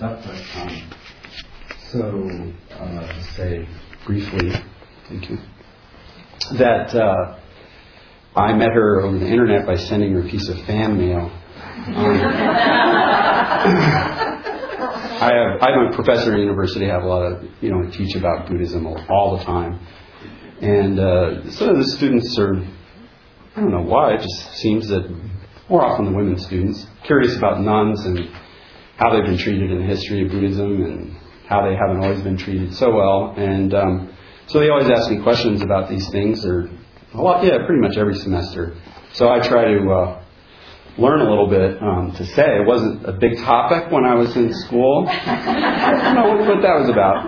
stuff, but say briefly, thank you, that I met her over the internet by sending her a piece of fan mail. I'm a professor at university. I have a lot of, I teach about Buddhism all the time. And some of the students are, I don't know why, it just seems that more often the women students, curious about nuns and how they've been treated in the history of Buddhism and how they haven't always been treated so well. And so they always ask me questions about these things, or pretty much every semester. So I try to learn a little bit to say. It wasn't a big topic when I was in school. I don't know what that was about.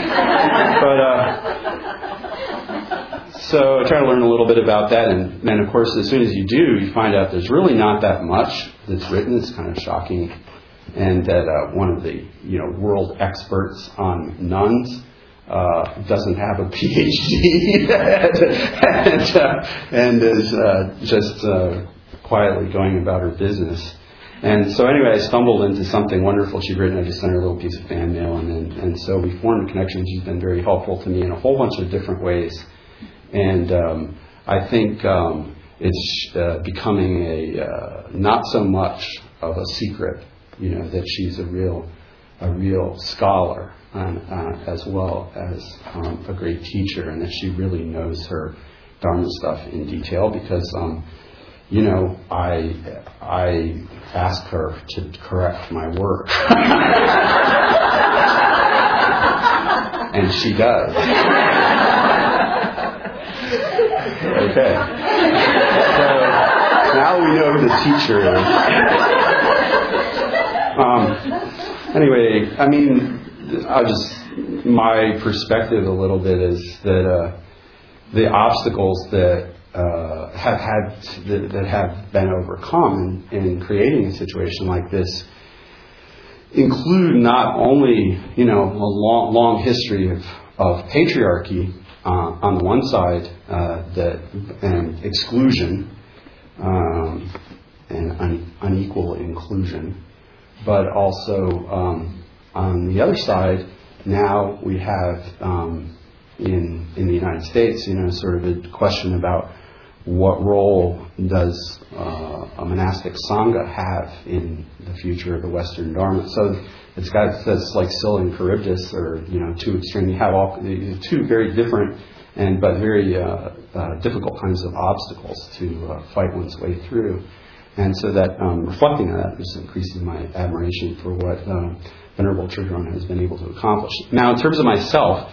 But so I try to learn a little bit about that, and then of course as soon as you do, you find out there's really not that much that's written. It's kind of shocking. And that one of the world experts on nuns doesn't have a PhD and is just quietly going about her business. And so anyway, I stumbled into something wonderful she'd written. I just sent her a little piece of fan mail, and so we formed a connection. She's been very helpful to me in a whole bunch of different ways. And I think it's becoming a not so much of a secret, that she's a real scholar as well as a great teacher, and that she really knows her Dharma stuff in detail, because I ask her to correct my work. And she does. Okay. So now we know who the teacher is. Anyway, my perspective a little bit is that the obstacles that have been overcome in creating a situation like this include not only a long history of patriarchy on the one side, and exclusion and unequal inclusion, but also on the other side, now we have in the United States, sort of a question about what role does a monastic sangha have in the future of the Western Dharma. So it's got this like Scylla and Charybdis, or two extreme. You have two very different but very difficult kinds of obstacles to fight one's way through. And so that reflecting on that is increasing my admiration for what Venerable Chodron has been able to accomplish. Now, in terms of myself,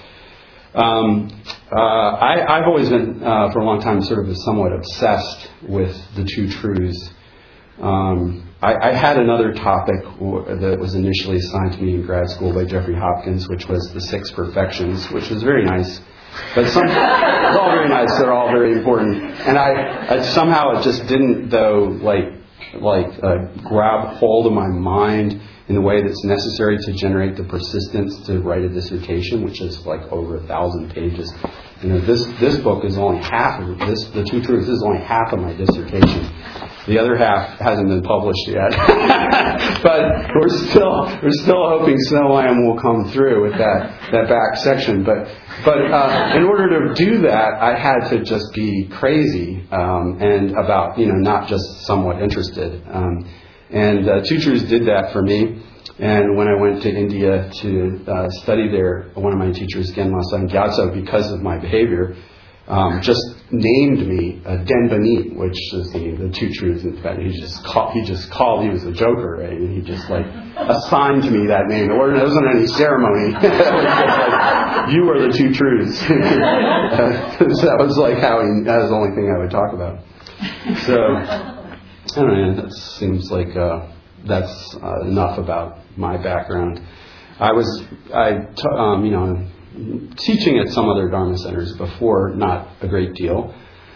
I've always been, for a long time, sort of somewhat obsessed with the two truths. I had another topic that was initially assigned to me in grad school by Jeffrey Hopkins, which was the Six Perfections, which was very nice. But it's all very nice. They're all very important. And I somehow it just didn't, though, grab hold of my mind in the way that's necessary to generate the persistence to write a dissertation, which is like over 1,000 pages. This book is only half of this. The Two Truths is only half of my dissertation. The other half hasn't been published yet, but we're still hoping Snow Lamb will come through with that back section. But in order to do that, I had to just be crazy and about not just somewhat interested. And Two Truths did that for me. And when I went to India to study there, one of my teachers, Genma San Gyatso, because of my behavior, just named me Denbani, which is the Two Truths. In fact, he just called. He was a joker, right? And he just assigned to me that name. There wasn't any ceremony. It was just you are the Two Truths. So that was that was the only thing I would talk about. So I don't know. That seems like that's enough about my background. I was teaching at some other Dharma centers before, not a great deal.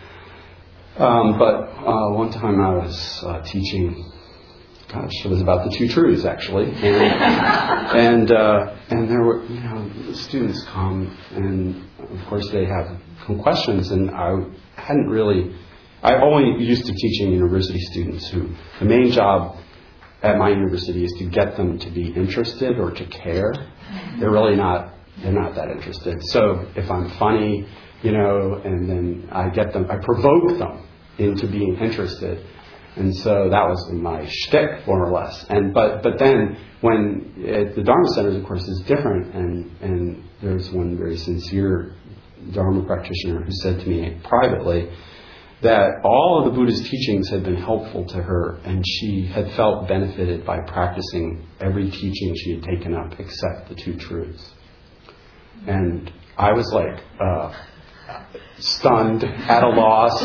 But one time I was teaching, it was about the Two Truths actually, and there were students come, and of course they have some questions, and I only used to teaching university students who the main job at my university is to get them to be interested or to care. They're really not. They're not that interested. So if I'm funny, and then I provoke them into being interested. And so that was my shtick, more or less. But then when the Dharma Centers, of course, is different, and there's one very sincere Dharma practitioner who said to me privately that all of the Buddha's teachings had been helpful to her, and she had felt benefited by practicing every teaching she had taken up except the two truths. And I was like stunned, at a loss.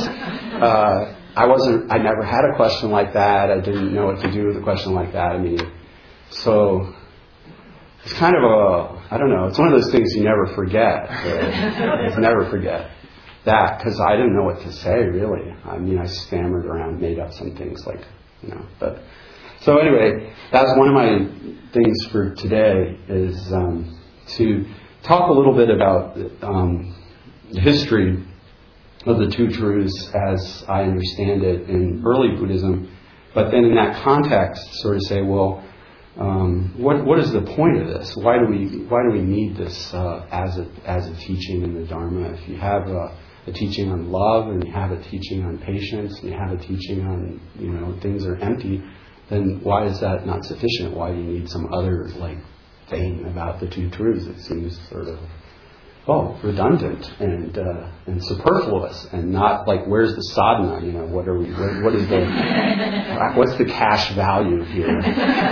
I never had a question like that. I didn't know what to do with a question like that. So it's kind of I don't know, it's one of those things you never forget. You never forget that, because I didn't know what to say, really. I stammered around, made up some things but. So anyway, that's one of my things for today, is to talk a little bit about the history of the two truths as I understand it in early Buddhism, but then in that context sort of say, well, what is the point of this? Why do we need this as a teaching in the Dharma? If you have a teaching on love, and you have a teaching on patience, and you have a teaching on things are empty, then why is that not sufficient? Why do you need some other thing about the two truths? It seems sort of redundant and superfluous, and not where's the sadhana? What's the cash value here?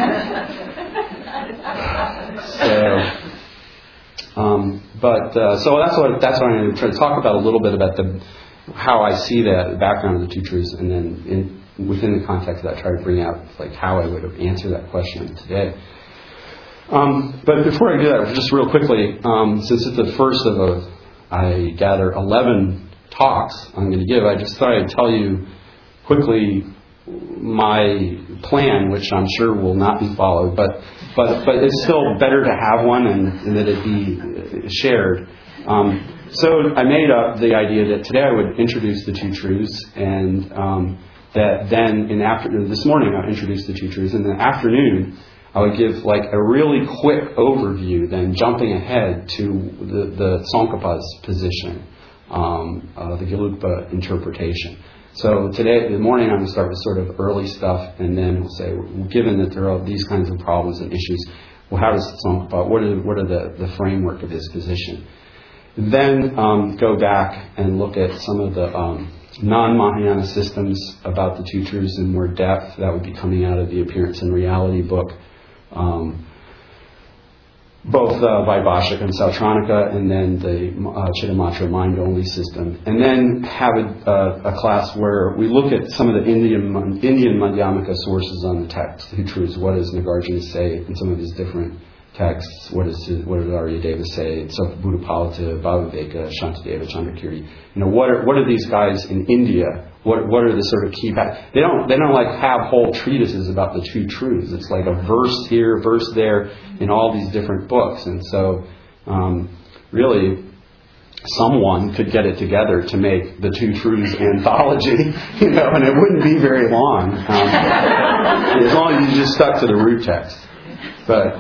So that's what I'm going to try to talk about a little bit about how I see the background of the two truths, and then within the context of that, try to bring out how I would have answered that question today. But before I do that, just real quickly, since it's the first of I gather 11 talks I'm going to give, I just thought I'd tell you quickly my plan, which I'm sure will not be followed, but it's still better to have one and that it be shared. So I made up the idea that today I would introduce the two truths, and that then this morning I'll introduce the two truths, and in the afternoon I would give a really quick overview, then jumping ahead to the Tsongkhapa's position, the Gelugpa interpretation. So today, in the morning, I'm going to start with sort of early stuff, and then we'll say, given that there are these kinds of problems and issues, well, how does Tsongkhapa, what are the framework of his position? Then go back and look at some of the non-Mahayana systems about the two truths in more depth. That would be coming out of the Appearance and Reality book, both Vaibhashika and Sautranika, and then the Chittamatra mind-only system. And then have a class where we look at some of the Indian Madhyamaka sources on the text, the truths. What does Nagarjuna say in some of his different texts? What does Aryadeva say? So Buddhapalita, Bhaviveka, Shantideva, Chandrakirti. What are these guys in India? What are the sort of key They don't have whole treatises about the two truths. It's like a verse here, verse there in all these different books. And so really someone could get it together to make the two truths anthology, and it wouldn't be very long, as long as you just stuck to the root text. But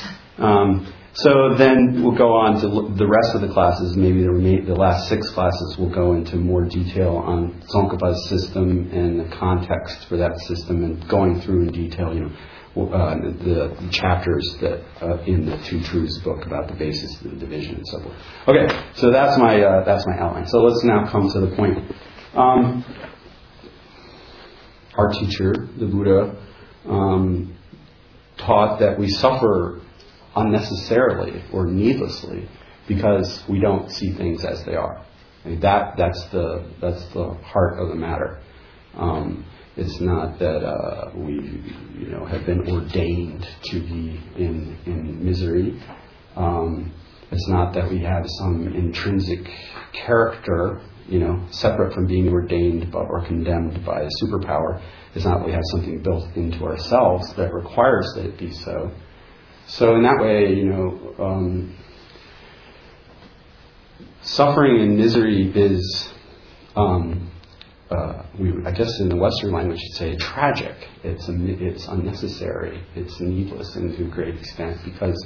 so then we'll go on to the rest of the classes. Maybe the last 6 classes will go into more detail on Tsongkhapa's system and the context for that system, and going through in detail, the chapters that in the Two Truths book about the basis of the division and so forth. Okay, so that's my outline. So let's now come to the point. Our teacher, the Buddha, taught that we suffer unnecessarily or needlessly because we don't see things as they are. That's the heart of the matter. It's not that we have been ordained to be in misery. It's not that we have some intrinsic character, separate from being ordained or condemned by a superpower. It's not that we have something built into ourselves that requires that it be so. So in that way, suffering and misery is I guess in the Western language you'd say tragic. It's unnecessary. It's needless and to a great extent because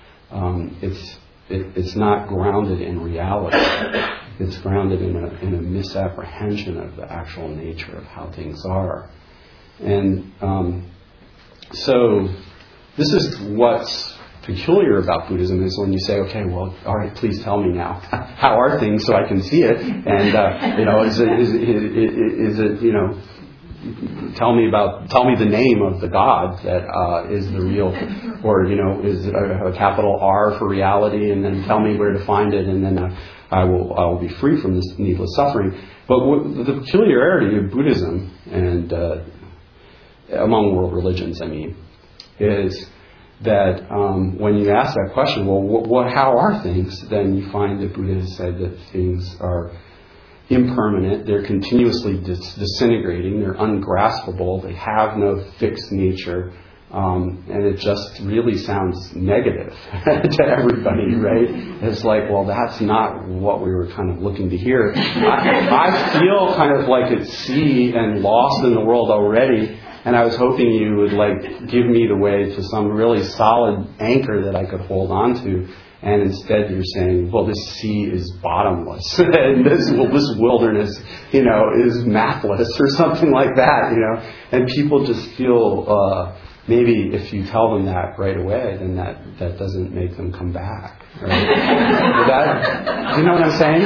it's not grounded in reality. It's grounded in a misapprehension of the actual nature of how things are. And so this is what's peculiar about Buddhism is when you say, okay, well, all right, please tell me now, how are things so I can see it? And is it tell me the name of the God that is the real, or is it a capital R for reality, and then tell me where to find it, and then I will be free from this needless suffering. But the peculiarity of Buddhism and among world religions, is that when you ask that question, well, how are things? Then you find that Buddha has said that things are impermanent, they're continuously disintegrating, they're ungraspable, they have no fixed nature, and it just really sounds negative to everybody, right? It's like, well, that's not what we were kind of looking to hear. I feel kind of like at sea and lost in the world already, and I was hoping you would give me the way to some really solid anchor that I could hold on to. And instead you're saying, well, this sea is bottomless, and this wilderness, is mathless, or something like that, And people just feel, maybe if you tell them that right away, then that doesn't make them come back, right? Do you know what I'm saying?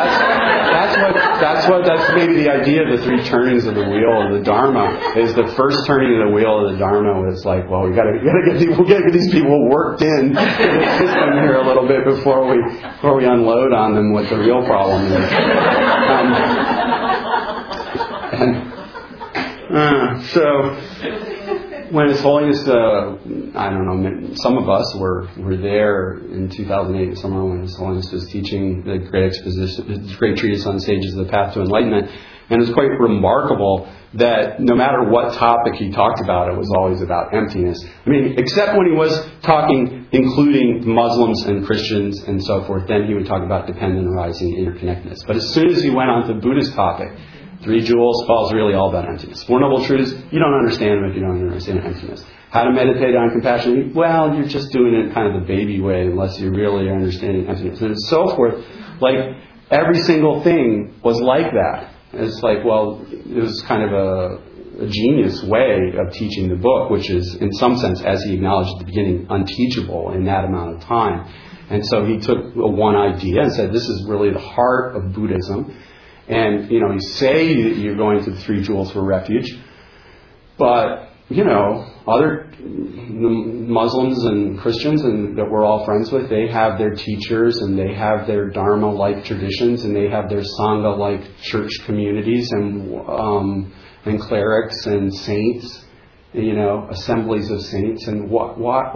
That's maybe the idea of the three turnings of the wheel of the Dharma. Is the first turning of the wheel of the Dharma is like, well, we gotta get these people worked in the system here a little bit before we unload on them what the real problem is. So when His Holiness, I don't know, some of us were there in 2008 somewhere when His Holiness was teaching the great treatise on stages of the path to enlightenment, and it was quite remarkable that no matter what topic he talked about, it was always about emptiness. Except when he was talking, including Muslims and Christians and so forth, then he would talk about dependent arising interconnectedness. But as soon as he went on to the Buddhist topic, Three Jewels, well, it's really all about emptiness. Four Noble Truths, you don't understand them if you don't understand emptiness. How to meditate on compassion, well, you're just doing it kind of the baby way unless you really are understanding emptiness. And so forth. Every single thing was like that. It's well, it was kind of a genius way of teaching the book, which is, in some sense, as he acknowledged at the beginning, unteachable in that amount of time. And so he took one idea and said, this is really the heart of Buddhism. And, you say that you're going to the Three Jewels for refuge, but, other Muslims and Christians and that we're all friends with, they have their teachers and they have their Dharma-like traditions and they have their Sangha-like church communities and clerics and saints, assemblies of saints. And what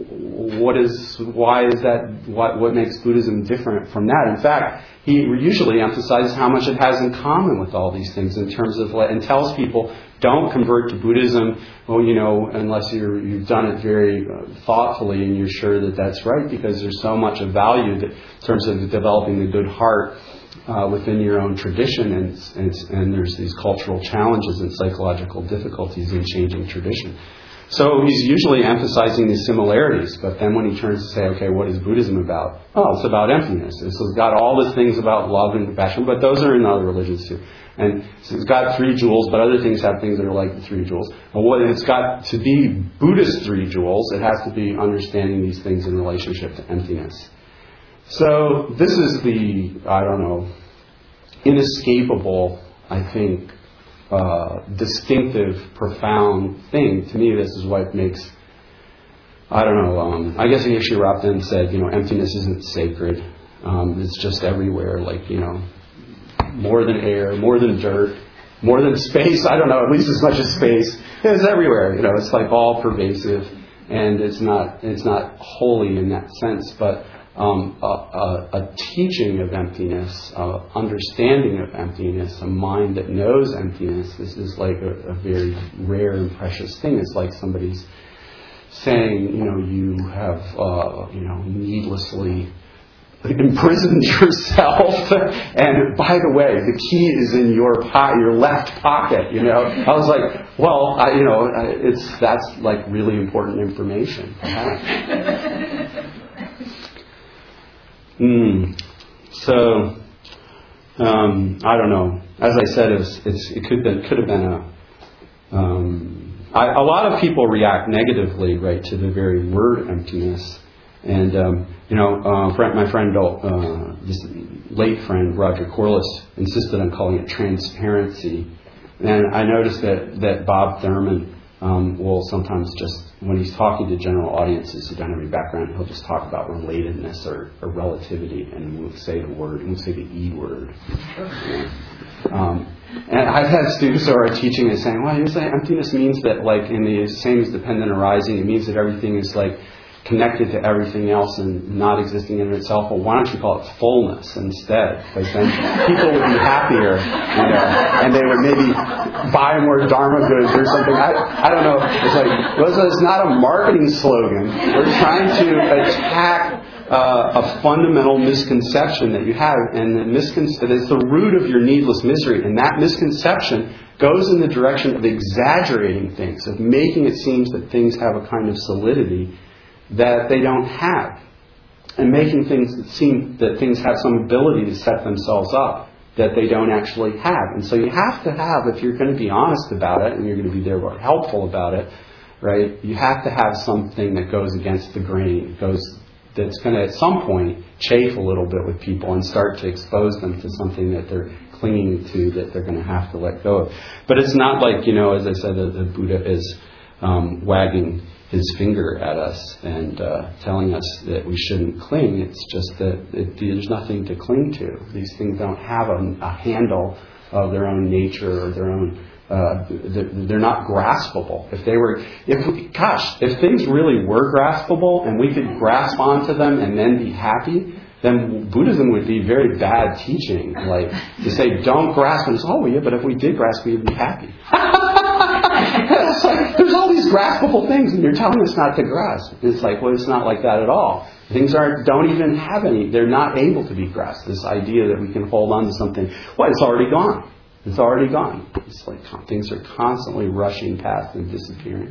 makes Buddhism different from that? In fact, he usually emphasizes how much it has in common with all these things in terms of, and tells people, don't convert to Buddhism, unless you've done it very thoughtfully and you're sure that that's right, because there's so much of value that, in terms of developing a good heart within your own tradition, and there's these cultural challenges and psychological difficulties in changing tradition. So he's usually emphasizing these similarities, but then when he turns to say, okay, what is Buddhism about? Oh, it's about emptiness. It's got all the things about love and compassion, but those are in other religions too. And so it's got three jewels, but other things have things that are like the three jewels. But what it's got to be Buddhist three jewels, it has to be understanding these things in relationship to emptiness. So this is the, inescapable, I think, distinctive, profound thing. To me, this is what makes, I guess Geshe Rabten said, emptiness isn't sacred. It's just everywhere, more than air, more than dirt, more than space. At least as much as space. It's everywhere. It's all pervasive, and it's not holy in that sense, but a teaching of emptiness, understanding of emptiness, a mind that knows emptiness. This is a very rare and precious thing. It's like somebody's saying, you have, needlessly imprisoned yourself. And by the way, the key is in your left pocket. I was like, well, that's like really important information. So I don't know. As I said, it could have been a lot of people react negatively, right, to the very word emptiness. And my friend, this late friend Roger Corliss, insisted on calling it transparency. And I noticed that Bob Thurman will sometimes just, when he's talking to general audiences who don't have any background, he'll just talk about relatedness or relativity, and won't say the word, won't say the E word. And I've had students who are teaching and saying, well, you say emptiness means that, like, in the same as dependent arising, it means that everything is like connected to everything else and not existing in itself. Well, why don't you call it fullness instead? Because then people would be happier, and they would maybe buy more Dharma goods or something. I don't know. It's like, it's not a marketing slogan. We're trying to attack a fundamental misconception that you have, and it's the root of your needless misery. And that misconception goes in the direction of exaggerating things, of making it seem that things have a kind of solidity that they don't have, and making things seem that things have some ability to set themselves up that they don't actually have. And so you have to have, if you're going to be honest about it and you're going to be therefore helpful about it, right, you have to have something that goes against the grain, that's going to at some point chafe a little bit with people and start to expose them to something that they're clinging to, that they're going to have to let go of. But it's not like, as I said, the Buddha is wagging his finger at us and telling us that we shouldn't cling. It's just that there's nothing to cling to. These things don't have a handle of their own nature or their own. They're not graspable. If things really were graspable and we could grasp onto them and then be happy, then Buddhism would be very bad teaching. Like to say, don't grasp, and it's, oh yeah, but if we did grasp, we would be happy. It's like, there's all these graspable things, and you're telling us not to grasp. It's like, well, it's not like that at all. Things don't even have any. They're not able to be grasped. This idea that we can hold on to something, well, it's already gone. It's already gone. It's like things are constantly rushing past and disappearing.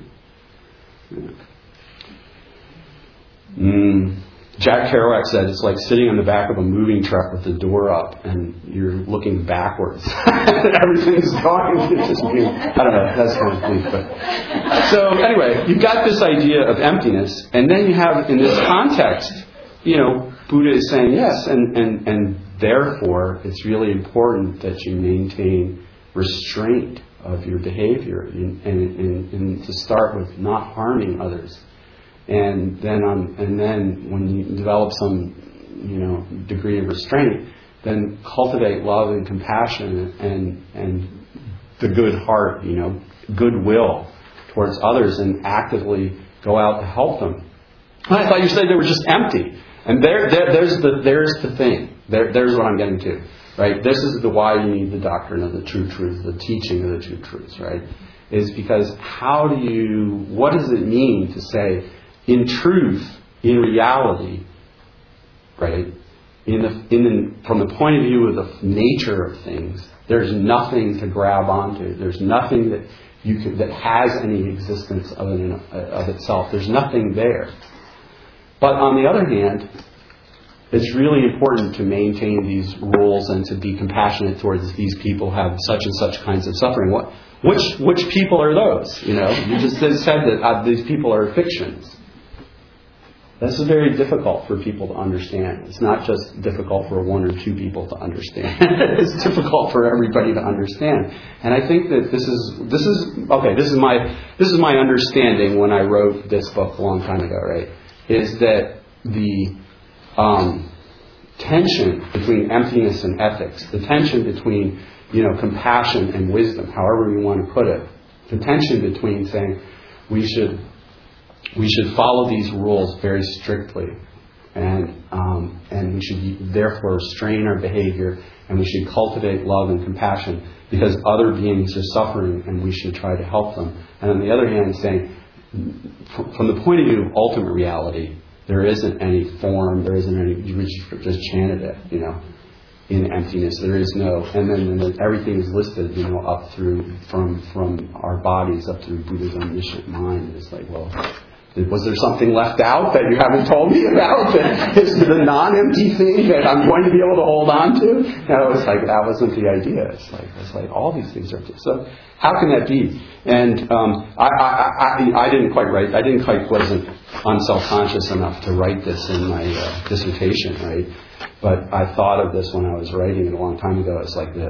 Jack Kerouac said it's like sitting on the back of a moving truck with the door up and you're looking backwards. Everything's going. I don't know. That's kind of bleak. But so anyway, you've got this idea of emptiness, and then you have in this context, Buddha is saying yes, and therefore it's really important that you maintain restraint of your behavior and to start with not harming others. And then when you develop some, degree of restraint, then cultivate love and compassion and the good heart, goodwill towards others, and actively go out to help them. I thought you said they were just empty, and there's the thing. There's what I'm getting to, right? This is why you need the doctrine of the true truth, the teaching of the true truths, right? Is because what does it mean to say, in truth, in reality, right? From the point of view of the nature of things, there's nothing to grab onto. There's nothing that has any existence of itself. There's nothing there. But on the other hand, it's really important to maintain these rules and to be compassionate towards these people who have such and such kinds of suffering. Which people are those? You just said that these people are fictions. This is very difficult for people to understand. It's not just difficult for one or two people to understand. It's difficult for everybody to understand. And I think that this is my understanding when I wrote this book a long time ago, right? Is that the tension between emptiness and ethics, the tension between, compassion and wisdom, however you want to put it, the tension between saying we should follow these rules very strictly, and we should therefore restrain our behavior, and we should cultivate love and compassion because other beings are suffering, and we should try to help them. And on the other hand, saying, from the point of view of ultimate reality, there isn't any form, there isn't any, you just chanted it, in emptiness. There is no, and then everything is listed, up through, from our bodies up through Buddha's omniscient mind. It's like, well, was there something left out that you haven't told me about? That is the non-empty thing that I'm going to be able to hold on to? No, it's like, that wasn't the idea. It's like all these things are. So how can that be? And I didn't quite wasn't unself-conscious enough to write this in my dissertation, right? But I thought of this when I was writing it a long time ago. It's like the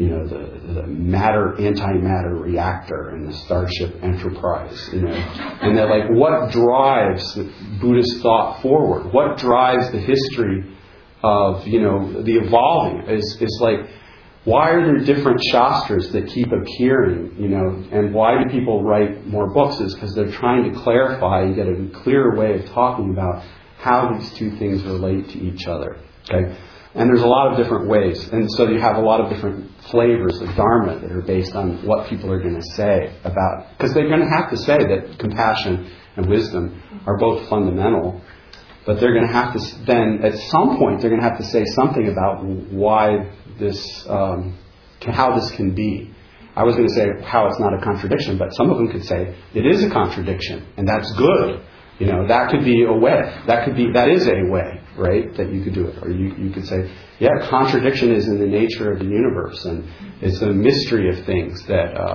matter antimatter reactor in the Starship Enterprise, and that, like, what drives Buddhist thought forward? What drives the history of the evolving? Is like, why are there different shastras that keep appearing? And why do people write more books? Is because they're trying to clarify and get a clearer way of talking about how these two things relate to each other. Okay, and there's a lot of different ways, and so you have a lot of different flavors of Dharma that are based on what people are going to say about, because they're going to have to say that compassion and wisdom are both fundamental, but they're going to have to then at some point they're going to have to say something about why this, how this can be. I was going to say how it's not a contradiction, but some of them could say it is a contradiction, and that's good. That could be a way. That is a way, right, that you could do it. Or you could say, yeah, contradiction is in the nature of the universe, and it's a mystery of things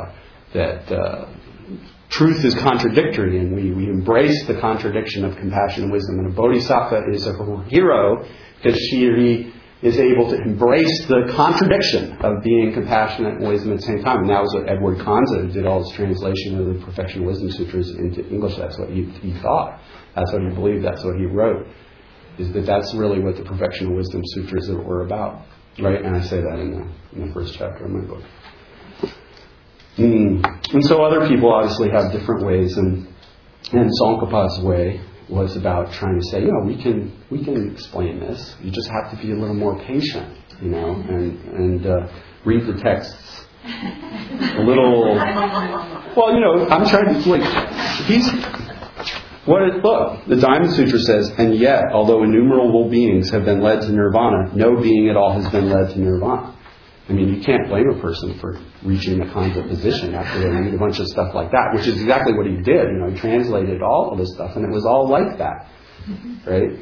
that truth is contradictory, and we embrace the contradiction of compassion and wisdom. And a bodhisattva is a hero because she or he is able to embrace the contradiction of being compassionate and wisdom at the same time. And that was what Edward Kanza, who did all his translation of the Perfection of Wisdom Sutras into English. That's what he thought. That's what he believed. That's what he wrote. Is that's really what the Perfection of Wisdom Sutras were about. Right? And I say that in the first chapter of my book. And so other people obviously have different ways. And Tsongkhapa's way was about trying to say, we can explain this. You just have to be a little more patient, and read the texts a little. Well, I'm trying to look. The Diamond Sutra says, and yet, although innumerable beings have been led to nirvana, no being at all has been led to nirvana. I mean, you can't blame a person for reaching the kinds of position after they read a bunch of stuff like that, which is exactly what he did. He translated all of this stuff, and it was all like that, right?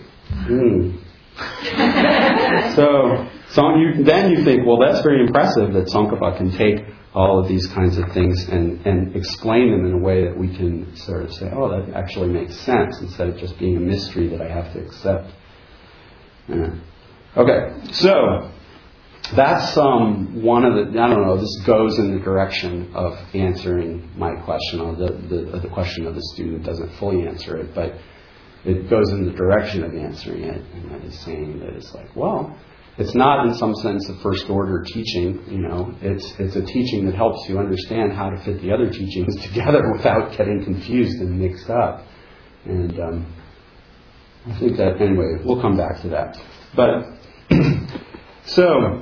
Then you think, well, that's very impressive that Tsongkhapa can take all of these kinds of things and explain them in a way that we can sort of say, oh, that actually makes sense, instead of just being a mystery that I have to accept. Yeah. Okay, so that's one of the, I don't know, this goes in the direction of answering my question, or the question of the student doesn't fully answer it, but it goes in the direction of answering it, and that is saying that it's like, well, it's not in some sense a first order teaching, it's a teaching that helps you understand how to fit the other teachings together without getting confused and mixed up. And I think that, anyway, we'll come back to that. But, so,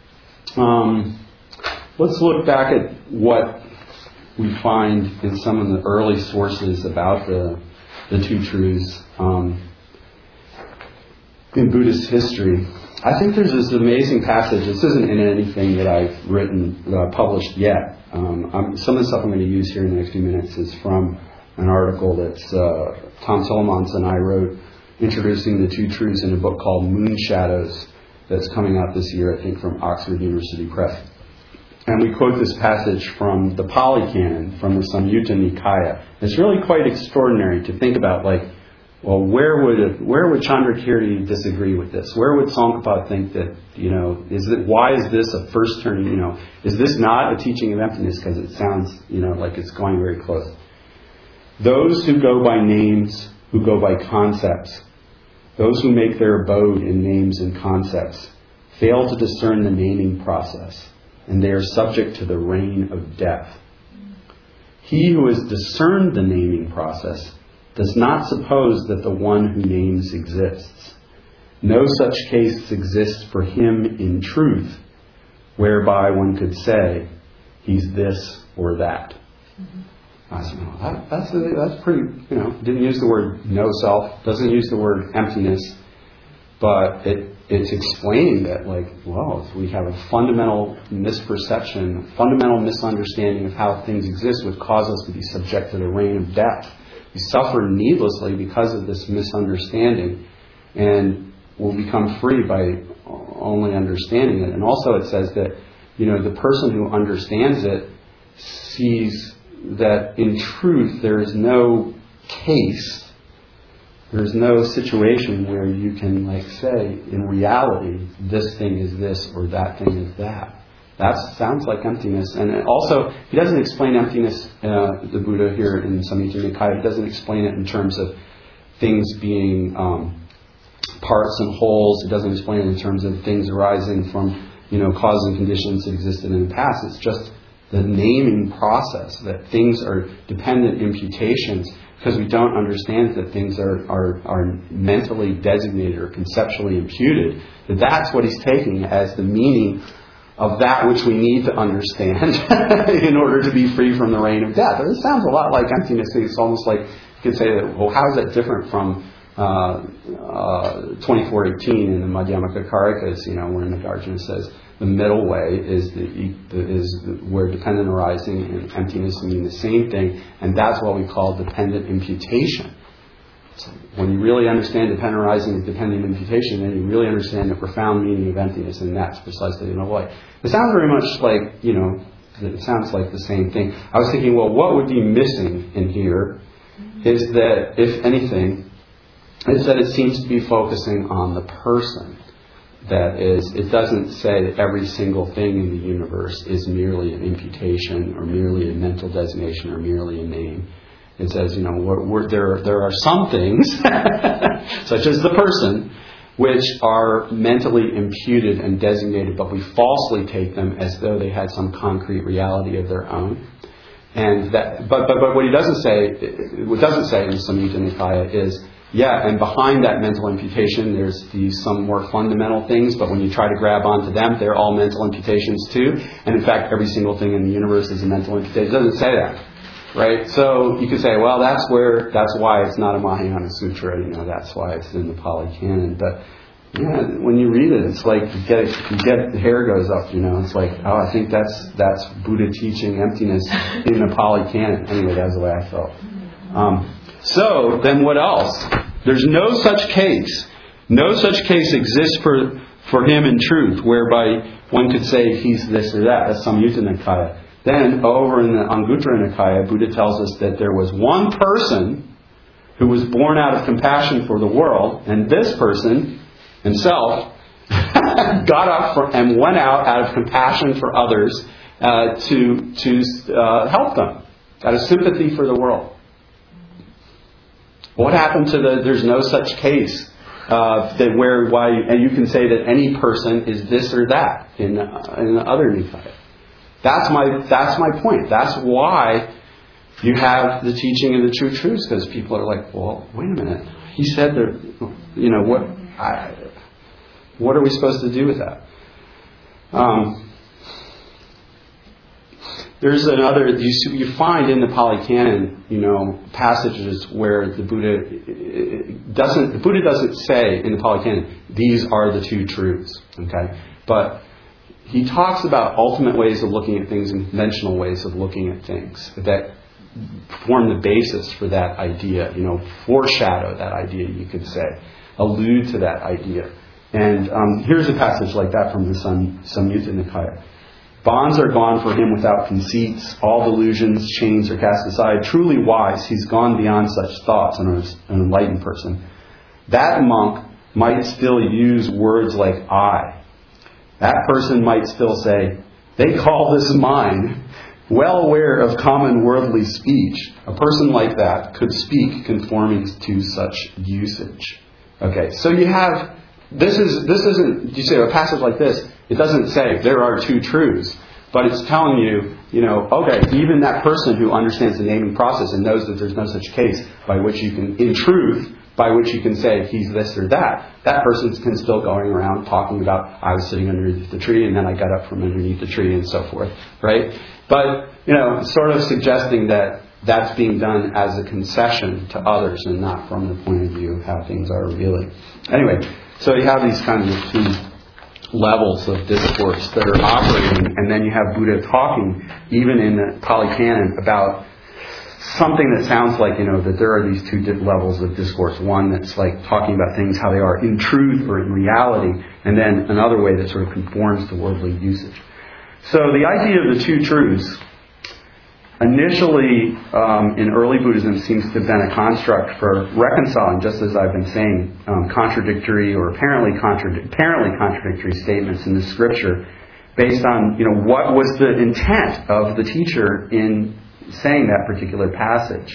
let's look back at what we find in some of the early sources about the two truths in Buddhist history. I think there's this amazing passage. This isn't in anything that I've written, published yet. Some of the stuff I'm going to use here in the next few minutes is from an article that's Tom Solomons and I wrote, introducing the two truths, in a book called Moon Shadows, that's coming out this year, I think, from Oxford University Press. And we quote this passage from the Pali Canon, from the Samyutta Nikaya. It's really quite extraordinary to think about, like, well, where would Chandrakirti disagree with this? Where would Tsongkhapa think that, why is this a first turning, is this not a teaching of emptiness? Because it sounds, like it's going very close. Those who go by names, who go by concepts, those who make their abode in names and concepts, fail to discern the naming process, and they are subject to the reign of death. He who has discerned the naming process does not suppose that the one who names exists. No such case exists for him in truth, whereby one could say, he's this or that. I said, well, that's pretty, didn't use the word no self, doesn't use the word emptiness, but it's explaining that, we have a fundamental misperception, fundamental misunderstanding of how things exist, which cause us to be subject to the reign of death. We suffer needlessly because of this misunderstanding, and will become free by only understanding it. And also it says that, the person who understands it sees that in truth there is no case, there's no situation where you can say, in reality, this thing is this or that thing is that. That sounds like emptiness. And also, he doesn't explain emptiness, the Buddha here in Samyutta Nikaya, he doesn't explain it in terms of things being parts and wholes. He doesn't explain it in terms of things arising from, causes and conditions that existed in the past. It's just the naming process, that things are dependent imputations, because we don't understand that things are mentally designated or conceptually imputed. That's what he's taking as the meaning of that which we need to understand in order to be free from the reign of death. It sounds a lot like emptiness. It's almost like you could say that, well, how is that different from 24:18 in the Madhyamaka Karikas, where Nagarjuna says the middle way is where dependent arising and emptiness mean the same thing, and that's what we call dependent imputation. So when you really understand dependent arising and dependent imputation, then you really understand the profound meaning of emptiness, and that's precisely the middle way. It sounds very much like, it sounds like the same thing. I was thinking, well, what would be missing in here is that, if anything, is that it seems to be focusing on the person. That is, it doesn't say that every single thing in the universe is merely an imputation or merely a mental designation or merely a name. It says, there are some things, such as the person, which are mentally imputed and designated, but we falsely take them as though they had some concrete reality of their own. And that, but what it doesn't say in Samyutta Nikaya is, and behind that mental imputation, there's some more fundamental things, but when you try to grab onto them, they're all mental imputations too. And in fact, every single thing in the universe is a mental imputation. It doesn't say that, right? So you could say, well, that's why it's not a Mahayana Sutra. That's why it's in the Pali Canon. But when you read it, it's like you get the hair goes up. It's like, oh, I think that's Buddha teaching emptiness in the Pali Canon. Anyway, that's the way I felt. So, then what else? There's no such case. No such case exists for him in truth, whereby one could say he's this or that. That's Samyutta Nikaya. Then, over in the Anguttara Nikaya, Buddha tells us that there was one person who was born out of compassion for the world, and this person himself got up and went out of compassion for others to help them, out of sympathy for the world. What happened to there's no such case and you can say that any person is this or that in the other Nikaya. That's my point. That's why you have the teaching of the true truths, because people are like, well, wait a minute. He said that, what are we supposed to do with that? There's another, you find in the Pali Canon, passages where the Buddha doesn't say in the Pali Canon, these are the two truths, okay? But he talks about ultimate ways of looking at things and conventional ways of looking at things that form the basis for that idea, foreshadow that idea, you could say, allude to that idea. And here's a passage like that from the Samyutta Nikaya. Bonds are gone for him without conceits. All delusions, chains are cast aside. Truly wise, he's gone beyond such thoughts, an enlightened person. That monk might still use words like I. That person might still say, they call this mine. Well aware of common worldly speech, a person like that could speak conforming to such usage. Okay, so you have, this isn't, you say a passage like this, it doesn't say there are two truths, but it's telling you, okay, even that person who understands the naming process and knows that there's no such case by which you can, in truth, by which you can say he's this or that, that person can still going around talking about, I was sitting underneath the tree and then I got up from underneath the tree and so forth, right? But, sort of suggesting that that's being done as a concession to others and not from the point of view of how things are really. Anyway, so you have these kind of two levels of discourse that are operating, and then you have Buddha talking, even in the Pali Canon, about something that sounds like, that there are these two levels of discourse. One that's like talking about things how they are in truth or in reality, and then another way that sort of conforms to worldly usage. So the idea of the two truths initially in early Buddhism seems to have been a construct for reconciling, just as I've been saying, contradictory or apparently contradictory statements in the scripture based on, what was the intent of the teacher in saying that particular passage.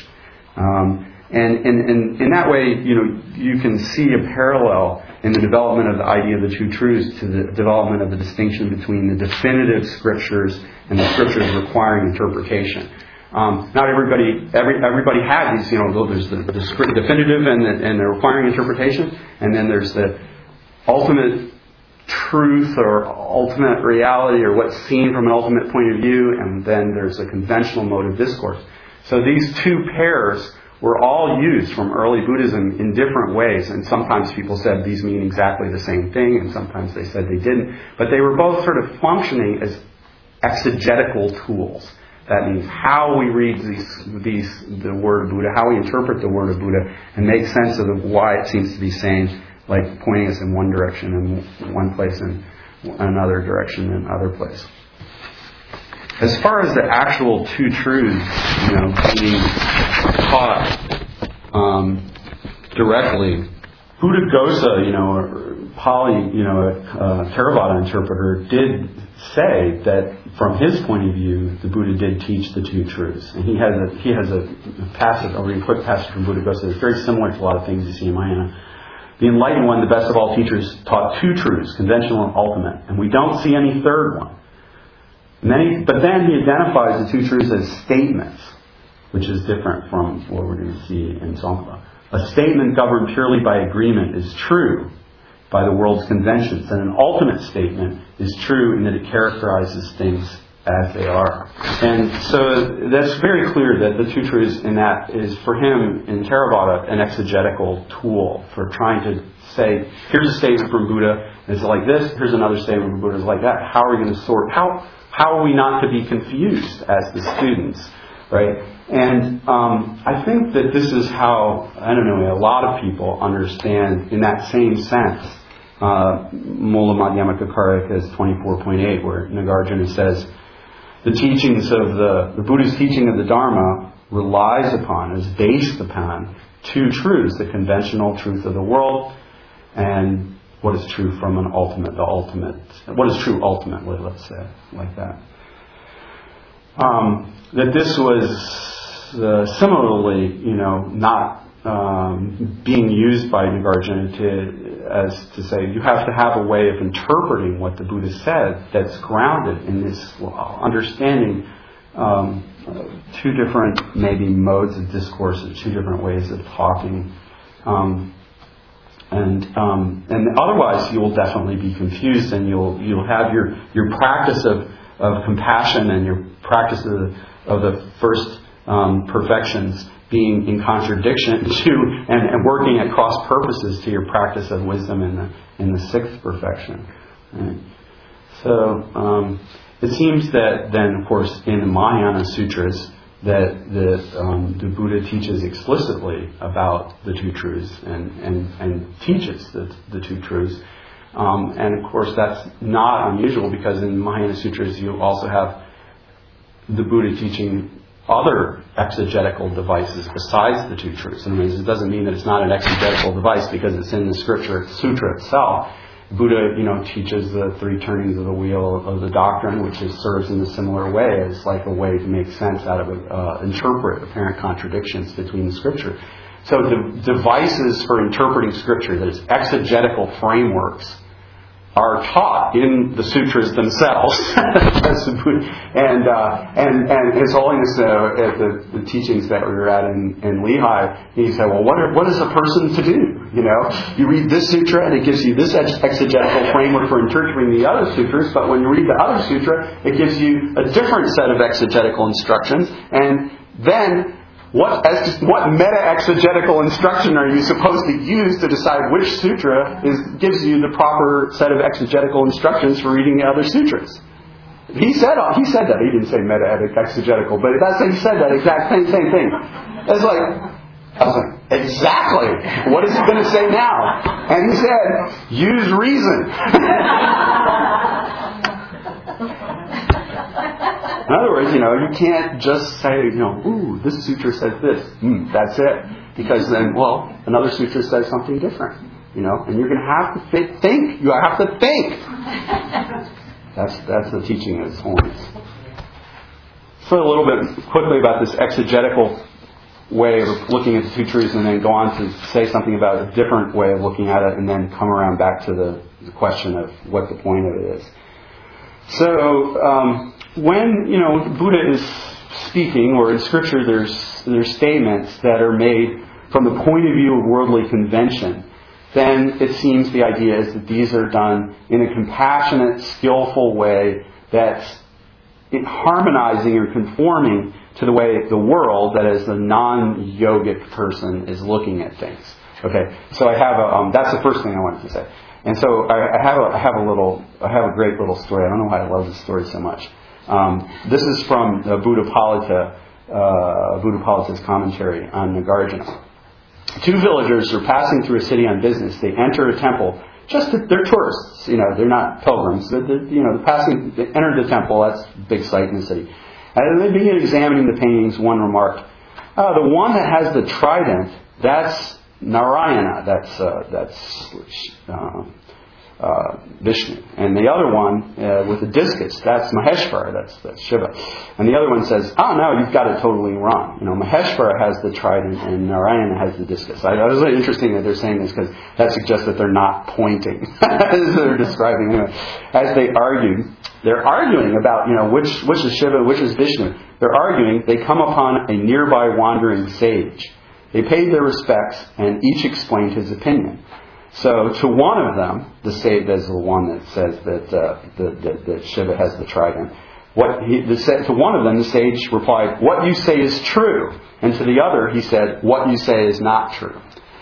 And in that way, you can see a parallel in the development of the idea of the two truths to the development of the distinction between the definitive scriptures and the scriptures requiring interpretation. Not everybody had these, there's the definitive and the requiring interpretation, and then there's the ultimate truth or ultimate reality or what's seen from an ultimate point of view, and then there's a conventional mode of discourse. So these two pairs were all used from early Buddhism in different ways, and sometimes people said these mean exactly the same thing, and sometimes they said they didn't, but they were both sort of functioning as exegetical tools. That means how we read the word Buddha, how we interpret the word of Buddha, and make sense of why it seems to be saying, like pointing us in one direction in one place and another direction in another place. As far as the actual two truths, being taught directly, Buddhaghosa, or Pali, a Theravada interpreter, did say that from his point of view, the Buddha did teach the two truths. And he has a passage, a really quick passage from Buddhaghosa that's very similar to a lot of things you see in Mahayana. The enlightened one, the best of all teachers, taught two truths, conventional and ultimate, and we don't see any third one. But then he identifies the two truths as statements, which is different from what we're going to see in Tsongkhapa. A statement governed purely by agreement is true by the world's conventions, and an ultimate statement is true in that it characterizes things as they are. And so that's very clear that the two truths in that is, for him, in Theravada, an exegetical tool for trying to say, here's a statement from Buddha, and it's like this, here's another statement from Buddha, it's like that. How are we going to sort, how are we not to be confused as the students, right? And I think that this is how, a lot of people understand in that same sense Mula Madhyamaka Karika's 24.8, where Nagarjuna says, the teachings of the Buddha's teaching of the Dharma relies upon, is based upon two truths, the conventional truth of the world and what is true from the ultimate, what is true ultimately, let's say, like that. That this was similarly, not being used by Nagarjuna to say you have to have a way of interpreting what the Buddha said that's grounded in this understanding two different maybe modes of discourse, two different ways of talking, and otherwise you will definitely be confused, and you'll have your practice of compassion and your practice of the first perfections being in contradiction to and working at cross purposes to your practice of wisdom in the sixth perfection. Right? So it seems that then, of course, in the Mahayana Sutras, that the Buddha teaches explicitly about the two truths and teaches the two truths. And of course, that's not unusual, because in Mahayana Sutras you also have the Buddha teaching other exegetical devices besides the two truths. And it doesn't mean that it's not an exegetical device because it's in the sutra itself. Buddha, teaches the three turnings of the wheel of the doctrine, which serves in a similar way as like a way to make sense out of interpret apparent contradictions between the scripture. So the devices for interpreting scripture, that is exegetical frameworks, are taught in the sutras themselves. and His Holiness, at the teachings that we were at in Lehigh, he said, well, what is a person to do? You read this sutra and it gives you this exegetical framework for interpreting the other sutras, but when you read the other sutra, it gives you a different set of exegetical instructions, and then what meta-exegetical instruction are you supposed to use to decide which sutra gives you the proper set of exegetical instructions for reading the other sutras? He said that. He didn't say meta-exegetical, but he said that exact same thing. I was like, exactly. What is he going to say now? And he said, use reason. In other words, you can't just say, ooh, this sutra says this. That's it. Because then, another sutra says something different. And you're going to have to think. You have to think. That's the teaching of His Holiness. So a little bit quickly about this exegetical way of looking at the sutras, and then go on to say something about a different way of looking at it, and then come around back to the question of what the point of it is. So when Buddha is speaking, or in Scripture there's statements that are made from the point of view of worldly convention, then it seems the idea is that these are done in a compassionate, skillful way that's harmonizing or conforming to the way the world, that is the non-yogic person, is looking at things. Okay, so I have that's the first thing I wanted to say. And so I have a great little story. I don't know why I love this story so much. This is from Buddhapalita, Buddhapalita's commentary on Nagarjuna. Two villagers are passing through a city on business. They enter a temple. They're tourists. They're not pilgrims. They enter the temple. That's a big sight in the city. And they begin examining the paintings. One remarked, the one that has the trident, that's Narayana. That's Vishnu. And the other one with the discus, that's Maheshvara. That's Shiva. And the other one says, no, you've got it totally wrong. Maheshvara has the trident and Narayana has the discus. It was really interesting that they're saying this, because that suggests that they're not pointing as they're describing. As they argue, they're arguing about which is Shiva, which is Vishnu. They're arguing. They come upon a nearby wandering sage. They paid their respects, and each explained his opinion. So to one of them, the sage is the one that says that Shiva has the trident. To one of them, the sage replied, "What you say is true." And to the other, he said, "What you say is not true."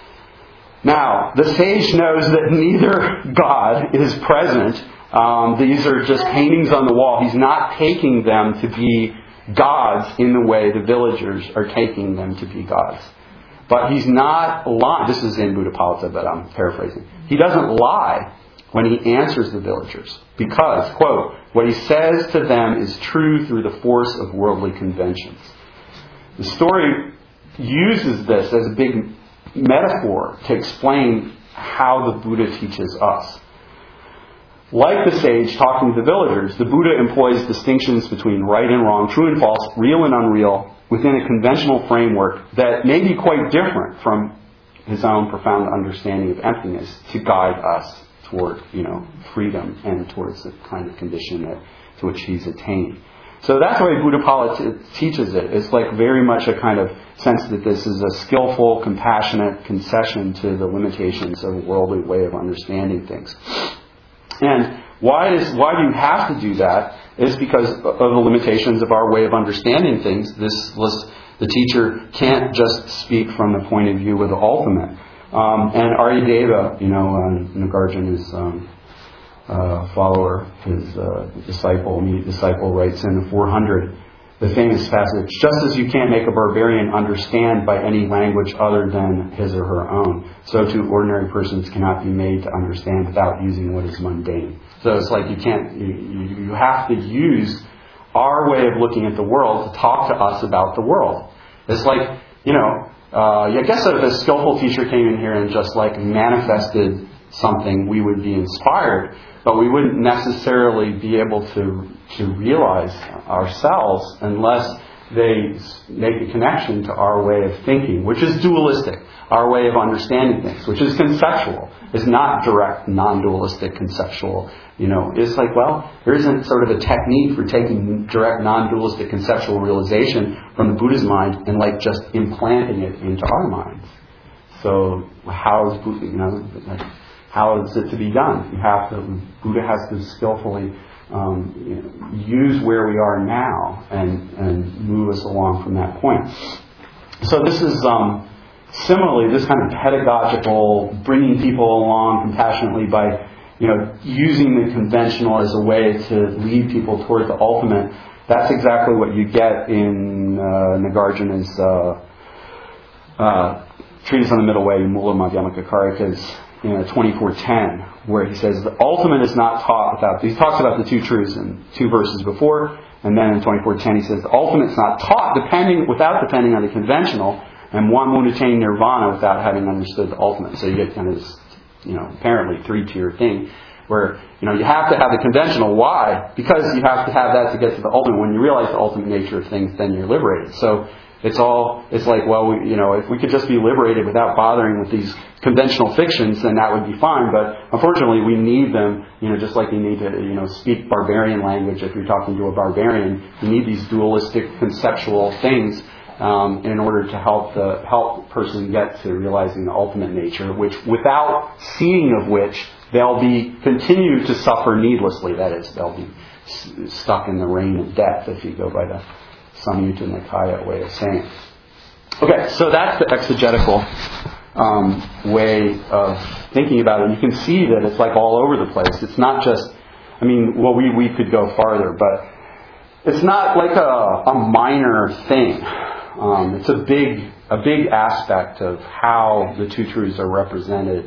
Now, the sage knows that neither God is present. These are just paintings on the wall. He's not taking them to be gods in the way the villagers are taking them to be gods. But he's not lying. This is in Buddhapalita, but I'm paraphrasing. He doesn't lie when he answers the villagers, because, quote, what he says to them is true through the force of worldly conventions. The story uses this as a big metaphor to explain how the Buddha teaches us. Like the sage talking to the villagers, the Buddha employs distinctions between right and wrong, true and false, real and unreal, within a conventional framework that may be quite different from his own profound understanding of emptiness, to guide us toward, freedom and towards the kind of condition to which he's attained. So that's the way Buddhapalita teaches it. It's like very much a kind of sense that this is a skillful, compassionate concession to the limitations of a worldly way of understanding things. And why do you have to do that? Is because of the limitations of our way of understanding things. The teacher can't just speak from the point of view of the ultimate. And Aryadeva, Nagarjuna's follower, his immediate disciple, writes in the 400, the famous passage, just as you can't make a barbarian understand by any language other than his or her own, so too ordinary persons cannot be made to understand without using what is mundane. So it's like you have to use our way of looking at the world to talk to us about the world. It's like, I guess if a skillful teacher came in here and just manifested something, we would be inspired, but we wouldn't necessarily be able to realize ourselves unless they make a connection to our way of thinking, which is dualistic, our way of understanding things, which is conceptual. It's not direct, non-dualistic, conceptual. It's like, there isn't sort of a technique for taking direct, non-dualistic conceptual realization from the Buddha's mind and just implanting it into our minds. So how is Buddha, how is it to be done? Buddha has to skillfully use where we are now and move us along from that point. So this is similarly this kind of pedagogical, bringing people along compassionately by using the conventional as a way to lead people toward the ultimate. That's exactly what you get in Nagarjuna's Treatise on the Middle Way, Mula Madhyamaka Karika's 2410, where he says the ultimate is not taught without. He talks about the two truths in 2 verses before, and then in 2410 he says the ultimate is not taught without depending on the conventional, and one won't attain nirvana without having understood the ultimate. So you get kind of this, apparently 3-tier thing, where you have to have the conventional. Why? Because you have to have that to get to the ultimate. When you realize the ultimate nature of things, then you're liberated. So it's like, well, if we could just be liberated without bothering with these conventional fictions, then that would be fine. But unfortunately, we need them, just like you need to, speak barbarian language. If you're talking to a barbarian, you need these dualistic conceptual things in order to help the person get to realizing the ultimate nature, which without seeing of which they'll be continue to suffer needlessly. That is, they'll be stuck in the reign of death, if you go by the Samyutta Nikaya way of saying. Okay, so that's the exegetical way of thinking about it. And you can see that it's like all over the place. It's not just, we could go farther, but it's not like a minor thing. It's a big aspect of how the two truths are represented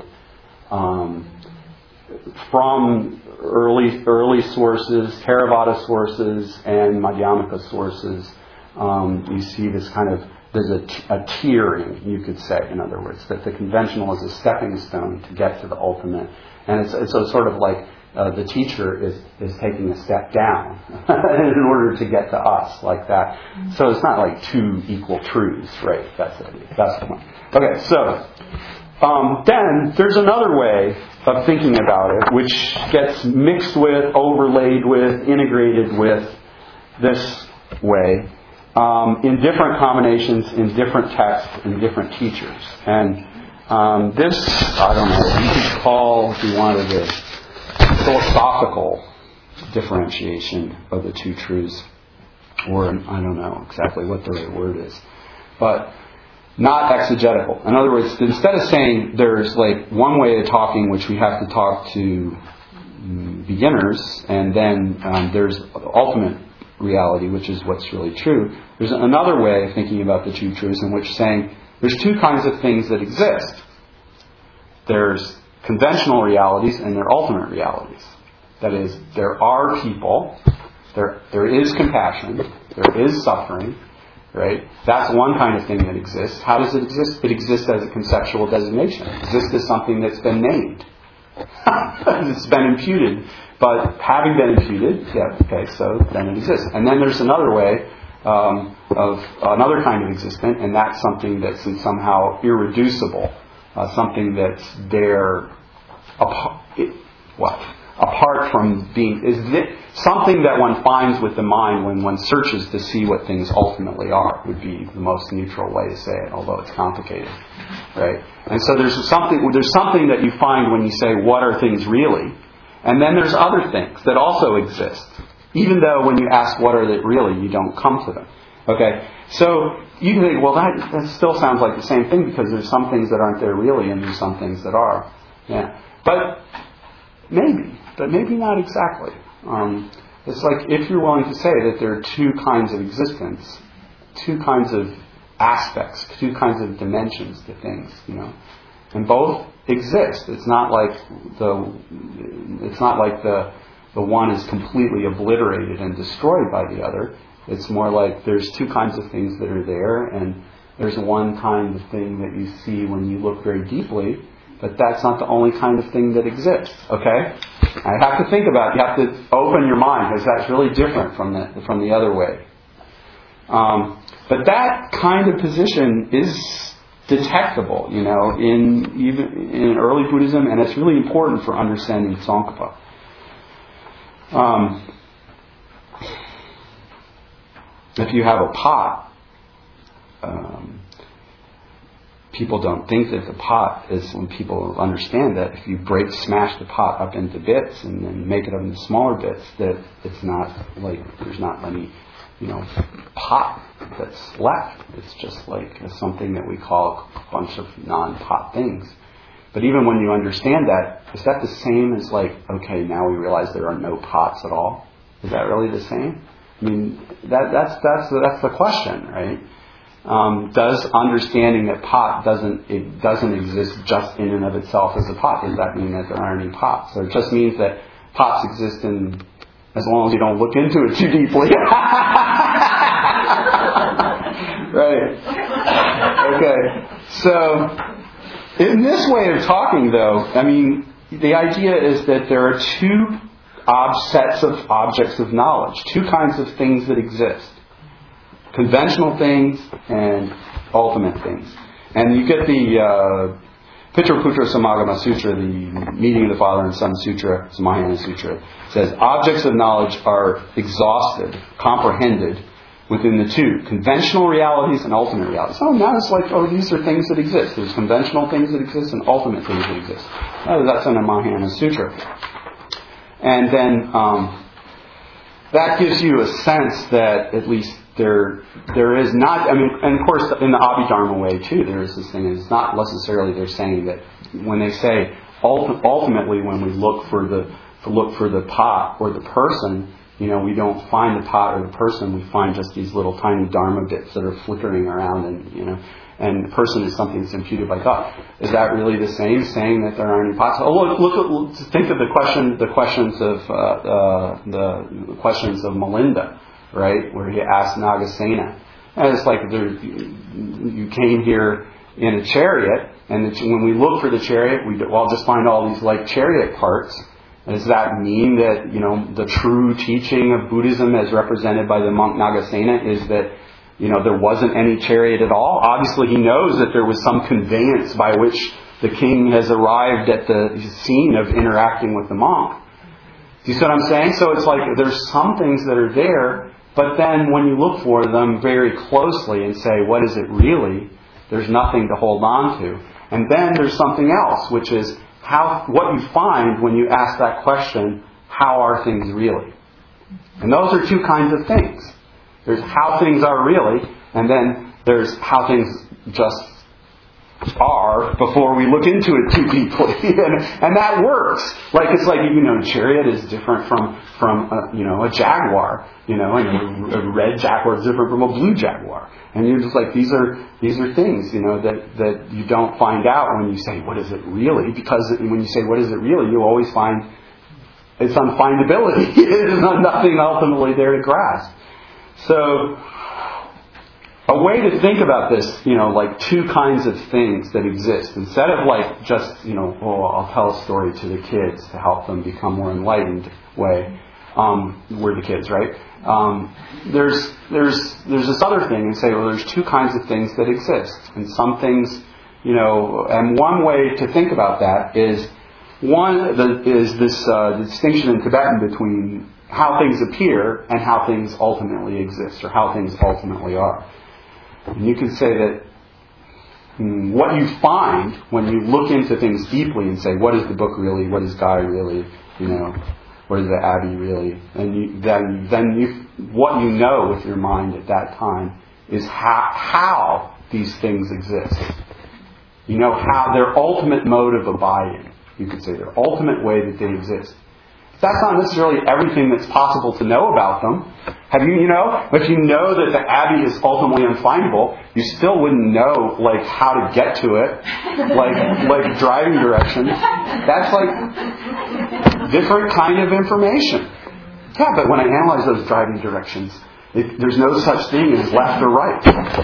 from early sources, Theravada sources, and Madhyamaka sources. You see this kind of, there's a tiering, you could say, in other words, that the conventional is a stepping stone to get to the ultimate. And it's sort of like the teacher is taking a step down in order to get to us, like that. So it's not like two equal truths, right? That's the one. Okay, so then there's another way of thinking about it, which gets mixed with, overlaid with, integrated with this way in different combinations, in different texts, in different teachers. And this, I don't know, you could call, if you wanted, a philosophical differentiation of the two truths, or I don't know exactly what the right word is, but not exegetical. In other words, instead of saying there's like one way of talking which we have to talk to beginners, and then there's the ultimate reality, which is what's really true, there's another way of thinking about the two truths in which saying there's two kinds of things that exist. There's conventional realities and there are ultimate realities. That is, there are people, there is compassion, there is suffering, right? That's one kind of thing that exists. How does it exist? It exists as a conceptual designation. It exists as something that's been named. It's been imputed. But having been imputed, so then it exists. And then there's another way of another kind of existence, and that's something that's somehow irreducible. Something that's there apart from being, something that one finds with the mind when one searches to see what things ultimately are, would be the most neutral way to say it, although it's complicated, right? And so there's something that you find when you say, what are things really? And then there's other things that also exist, even though when you ask what are they really, you don't come to them. Okay, so you can think, well, that still sounds like the same thing, because there's some things that aren't there really, and there's some things that are. Yeah, but maybe not exactly. It's like if you're willing to say that there are two kinds of existence, two kinds of aspects, two kinds of dimensions to things, and both exist. It's not like the one is completely obliterated and destroyed by the other. It's more like there's two kinds of things that are there, and there's one kind of thing that you see when you look very deeply, but that's not the only kind of thing that exists. Okay? I have to think about it. You have to open your mind, because that's really different from the other way. But that kind of position is detectable, in early Buddhism, and it's really important for understanding Tsongkhapa. If you have a pot, people don't think that the pot is, when people understand that if you smash the pot up into bits and then make it up into smaller bits, that it's not like, there's not any, pot that's left. It's just like something that we call a bunch of non-pot things. But even when you understand that, is that the same as like, okay, now we realize there are no pots at all? Is that really the same? I mean, that's the question, right? Does understanding that pot doesn't exist just in and of itself as a pot, does that mean that there aren't any pots? Or it just means that pots exist as long as you don't look into it too deeply? Right. Okay. So, in this way of talking, though, I mean, the idea is that there are two sets of objects of knowledge, two kinds of things that exist. Conventional things and ultimate things. And you get the Pitraputra Samagama Sutra, the Meeting of the Father and Son Sutra, Samahayana Sutra, says objects of knowledge are exhausted, comprehended within the two, conventional realities and ultimate realities. So now it's like, these are things that exist. There's conventional things that exist and ultimate things that exist. That's in the Mahayana Sutra. And then that gives you a sense that at least there is not, and of course in the Abhidharma way too, there is this thing, it's not necessarily they're saying that when they say ultimately when we look for the pot or the person, we don't find the pot or the person, we find just these little tiny dharma bits that are flickering around, and the person is something that's imputed by God. Is that really the same, saying that there aren't any pots? Think of the questions of Milinda, right, where he asked Nagasena. And it's like you came here in a chariot, and when we look for the chariot, we'll just find all these like chariot parts. Does that mean that, the true teaching of Buddhism as represented by the monk Nagasena is that, there wasn't any chariot at all? Obviously he knows that there was some conveyance by which the king has arrived at the scene of interacting with the monk. Do you see what I'm saying? So it's like there's some things that are there, but then when you look for them very closely and say, what is it really? There's nothing to hold on to. And then there's something else, which is what you find when you ask that question, how are things really? And those are two kinds of things. There's how things are really, and then there's how things just are before we look into it too deeply. and that works. It's like, chariot is different from a jaguar, and a red jaguar is different from a blue jaguar. And you're just like, these are things, that you don't find out when you say, what is it really? Because when you say, what is it really, you always find it's unfindability. There's nothing ultimately there to grasp. So, a way to think about this, like two kinds of things that exist. Instead of like just, I'll tell a story to the kids to help them become more enlightened way. We're the kids, right? There's this other thing and say, well, there's two kinds of things that exist. And some things, and one way to think about that is this distinction in Tibetan between how things appear and how things ultimately exist, or how things ultimately are. And you can say that what you find when you look into things deeply and say, what is the book really? What is Guy really? What is the Abbey really? And then what you know with your mind at that time is how these things exist. How their ultimate mode of abiding. You could say their ultimate way that they exist. That's not necessarily everything that's possible to know about them. If you know that the Abbey is ultimately unfindable, you still wouldn't know, how to get to it, like driving directions. That's different kind of information. Yeah, but when I analyze those driving directions, there's no such thing as left or right.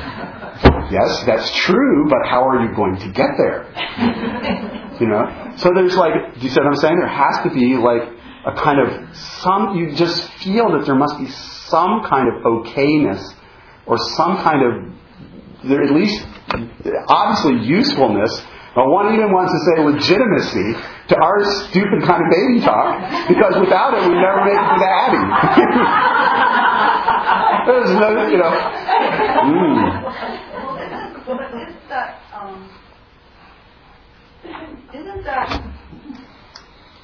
Yes, that's true, but how are you going to get there? So there's do you see what I'm saying? There has to be a kind of you just feel that there must be some kind of okayness or some kind of, at least obviously usefulness, but one even wants to say legitimacy to our stupid kind of baby talk, because without it we never make it to the Abbey. There's no, What is that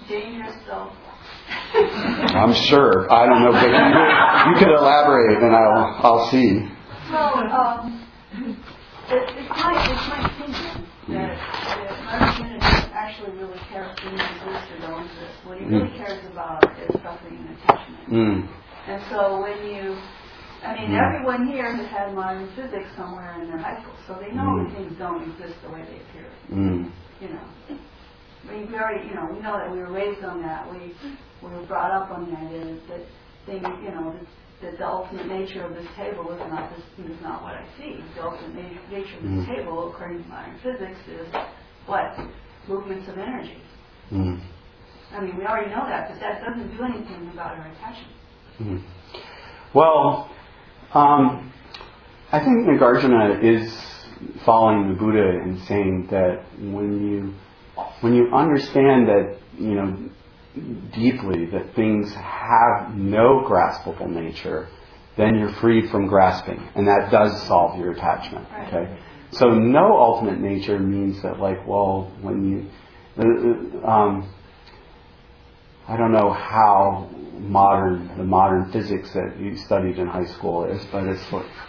dangerous, though? I'm sure. I don't know, but you could elaborate, and I'll see. Well, it's my opinion that Martin doesn't actually really care if things exist or don't exist. What he really cares about is suffering and attachment. And so everyone here has had modern physics somewhere in their high school, so they know that things don't exist the way they appear. You know, we already, we know that we were raised on that. We were brought up on the idea that things, that the ultimate nature of this table is not what I see. The ultimate nature of this table, according to modern physics, is what? Movements of energy. I mean, we already know that, but that doesn't do anything about our attachment. Well, I think Nagarjuna is following the Buddha in saying that when you understand that, deeply that things have no graspable nature, then you're freed from grasping, and that does solve your attachment. Okay, so no ultimate nature means that, when you, I don't know how the modern physics that you studied in high school is, but it's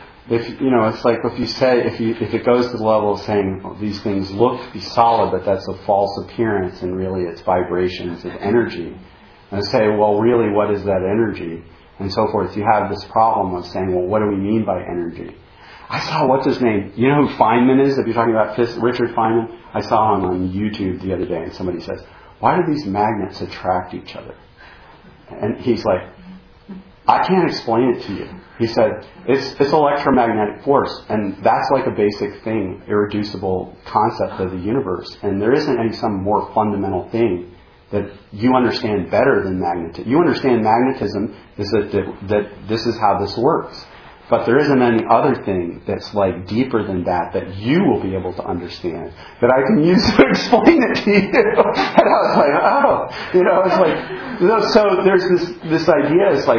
if it goes to the level of saying these things look to be solid, but that's a false appearance, and really it's vibrations of energy, and say, well, really, what is that energy, and so forth. You have this problem of saying, well, what do we mean by energy? I saw, what's his name? You know who Feynman is? If you're talking about Richard Feynman, I saw him on YouTube the other day, and somebody says, why do these magnets attract each other? And he's like, I can't explain it to you. He said, it's electromagnetic force, and that's like a basic thing, irreducible concept of the universe. And there isn't some more fundamental thing that you understand better than magnetism. You understand magnetism is that this is how this works. But there isn't any other thing that's deeper than that you will be able to understand, that I can use to explain it to you. And I was it's so there's this idea. It's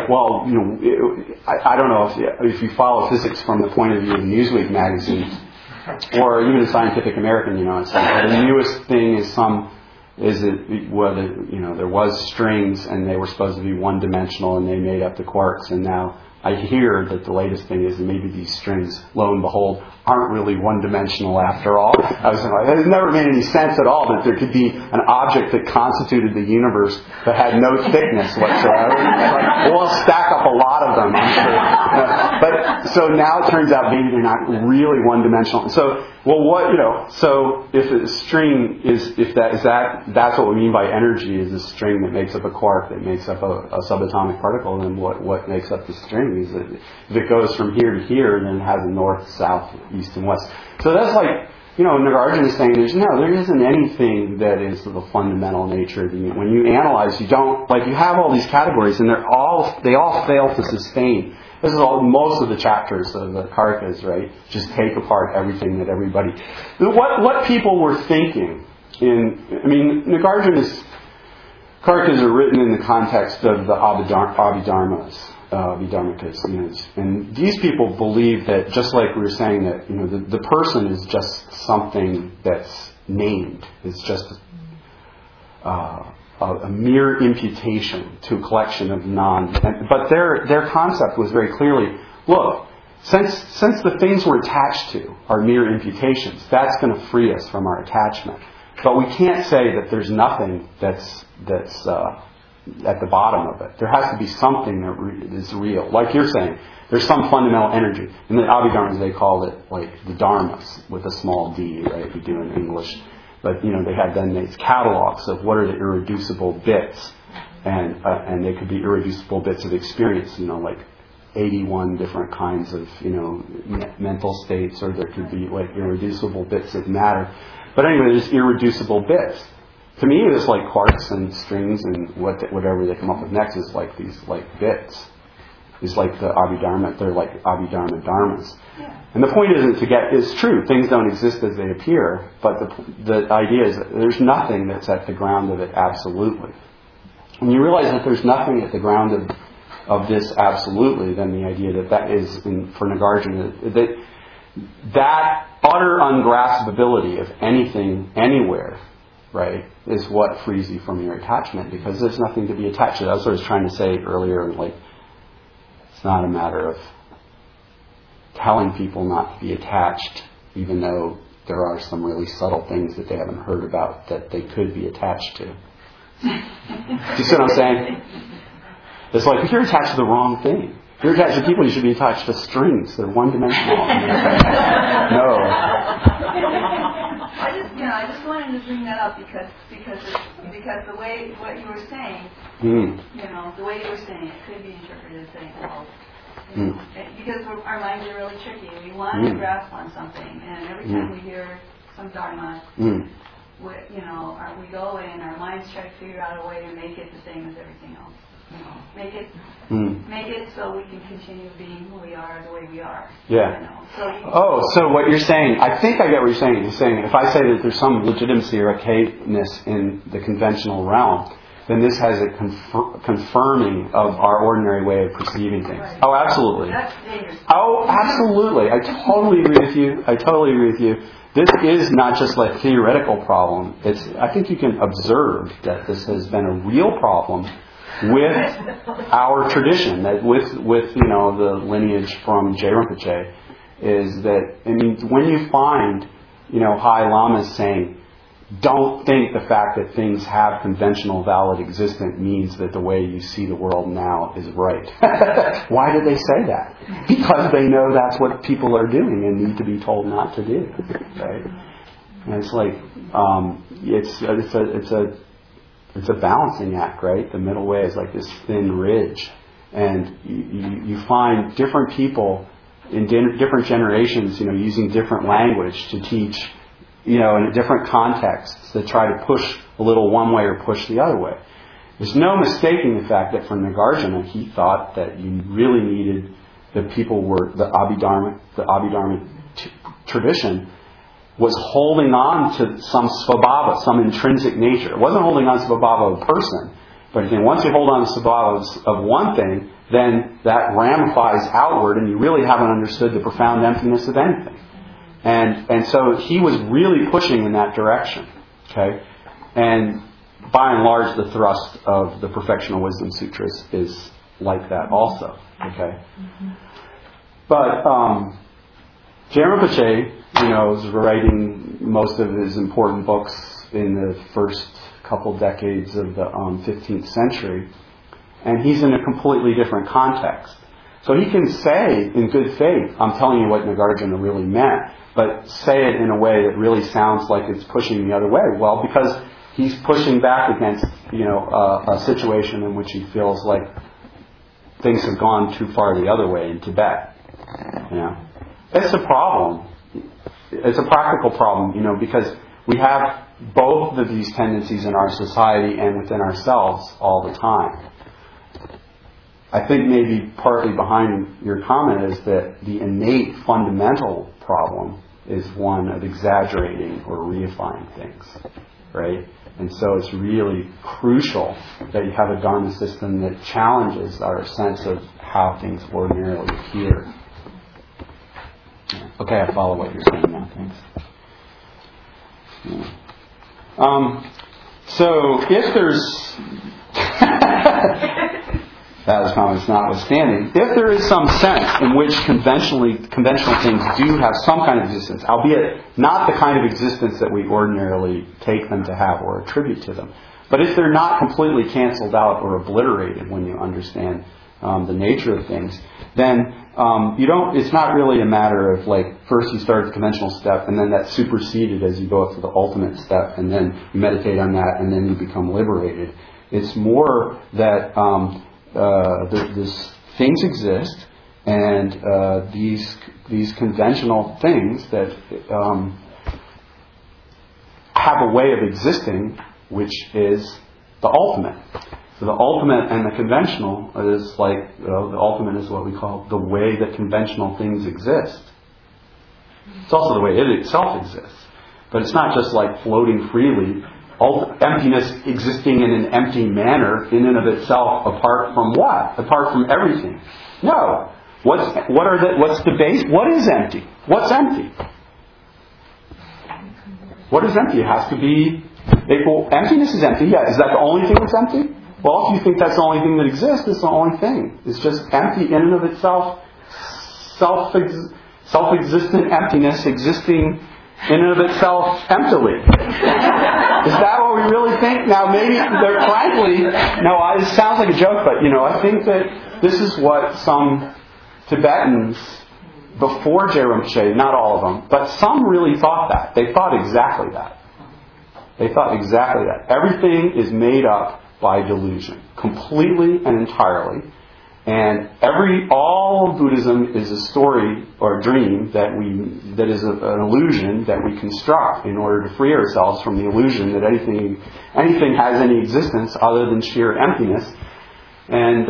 I don't know if you follow physics from the point of view of Newsweek magazine, or even Scientific American. It's the newest thing is there was strings, and they were supposed to be one-dimensional, and they made up the quarks, and now I hear that the latest thing is that maybe these strings, lo and behold, aren't really one-dimensional after all. I was it never made any sense at all that there could be an object that constituted the universe that had no thickness whatsoever. We'll stack up a lot of them, I'm sure. But so now it turns out maybe they're not really one-dimensional. So, so if a string that's what we mean by energy, is a string that makes up a quark, that makes up a subatomic particle, then what makes up the string is that if it goes from here to here, then it has a north, south, east, and west. So that's Nagarjuna is saying there isn't anything that is of a fundamental nature. When you analyze, you don't, you have all these categories, and they all fail to sustain. This is most of the chapters of the Karikas, right? Just take apart everything that everybody... What people were thinking Nagarjuna's Karikas are written in the context of the Abhidharmas. And these people believe that, just like we were saying, that the person is just something that's named. It's just a mere imputation to a collection of but their concept was very clearly, look, since the things we're attached to are mere imputations, that's going to free us from our attachment. But we can't say that there's nothing that's at the bottom of it. There has to be something that is real. Like you're saying, there's some fundamental energy. In the Abhidharmas, they call it the dharmas with a small d, right? We do in English. But they had then these catalogs of what are the irreducible bits, and they could be irreducible bits of experience. 81 different kinds of mental states, or there could be irreducible bits of matter. But anyway, there's irreducible bits. To me, it's like quarks and strings and whatever they come up with next is these bits. It's like the Abhidharma, they're like Abhidharma dharmas. Yeah. And the point isn't it's true, things don't exist as they appear, but the idea is that there's nothing that's at the ground of it absolutely. When you realize that there's nothing at the ground of this absolutely, then the idea that is, for Nagarjuna, that utter ungraspability of anything, anywhere, right, is what frees you from your attachment, because there's nothing to be attached to. That's what I was trying to say earlier. Like, it's not a matter of telling people not to be attached, even though there are some really subtle things that they haven't heard about that they could be attached to. Do you see what I'm saying? It's like, if you're attached to the wrong thing, if you're attached to people, you should be attached to strings. They're one-dimensional. No. I just wanted to bring that up because the way what you were saying, the way you were saying it could be interpreted as saying, well, because our minds are really tricky. We want to grasp on something, and every time we hear some dharma, we go in, our minds try to figure out a way to make it the same as everything else. Make it so we can continue being who we are, the way we are. Yeah. So what you're saying, I think I get what you're saying. You're saying if I say that there's some legitimacy or okayness in the conventional realm, then this has a confirming of our ordinary way of perceiving things. Right. Oh, absolutely. That's dangerous. Oh, absolutely. I totally agree with you. This is not just like a theoretical problem. I think you can observe that this has been a real problem with our tradition, that with the lineage from J. Rinpoche, is that, I mean, when you find, high lamas saying, don't think the fact that things have conventional valid existence means that the way you see the world now is right. Why did they say that? Because they know that's what people are doing and need to be told not to do. Right? And it's like it's a balancing act, right? The middle way is like this thin ridge, and you find different people in different generations, using different language to teach. In different contexts that try to push a little one way or push the other way. There's no mistaking the fact that for Nagarjuna, he thought that you really needed the people were the Abhidharma tradition was holding on to some svabhava, some intrinsic nature. It wasn't holding on to svabhava of a person, but again, once you hold on to svabhava of one thing, then that ramifies outward, and you really haven't understood the profound emptiness of anything. And so he was really pushing in that direction. Okay? And by and large, the thrust of the Perfectional Wisdom Sutras is like that also. Okay? But J. Rinpoche, is writing most of his important books in the first couple decades of the 15th century, and he's in a completely different context. So he can say, in good faith, I'm telling you what Nagarjuna really meant, but say it in a way that really sounds like it's pushing the other way. Well, because he's pushing back against, a situation in which he feels like things have gone too far the other way in Tibet. It's a problem. It's a practical problem, because we have both of these tendencies in our society and within ourselves all the time. I think maybe partly behind your comment is that the innate fundamental problem is one of exaggerating or reifying things, right? And so it's really crucial that you have a Dharma system that challenges our sense of how things ordinarily appear. Okay, I follow what you're saying now. Thanks. So if there's that was comments notwithstanding, if there is some sense in which conventional things do have some kind of existence, albeit not the kind of existence that we ordinarily take them to have or attribute to them, but if they're not completely canceled out or obliterated when you understand the nature of things, then it's not really a matter of like first you start at the conventional step and then that's superseded as you go up to the ultimate step and then you meditate on that and then you become liberated. It's more that things exist, and these conventional things that have a way of existing, which is the ultimate. So the ultimate and the conventional is like the ultimate is what we call the way that conventional things exist. It's also the way it itself exists, but it's not just like floating freely. Emptiness existing in an empty manner in and of itself, apart from what? Apart from everything. No. What's the base? What is empty? What's empty? What is empty? It has to be Emptiness is empty. Yeah, is that the only thing that's empty? Well, if you think that's the only thing that exists, it's the only thing. It's just empty in and of itself, self-existent emptiness existing in and of itself emptily. Is that what we really think? Now, maybe, frankly, it sounds like a joke, but, I think that this is what some Tibetans before Je Rinpoche, not all of them, but some really thought that. They thought exactly that. Everything is made up by delusion, completely and entirely. And all of Buddhism is a story or a dream that is an illusion that we construct in order to free ourselves from the illusion that anything has any existence other than sheer emptiness. And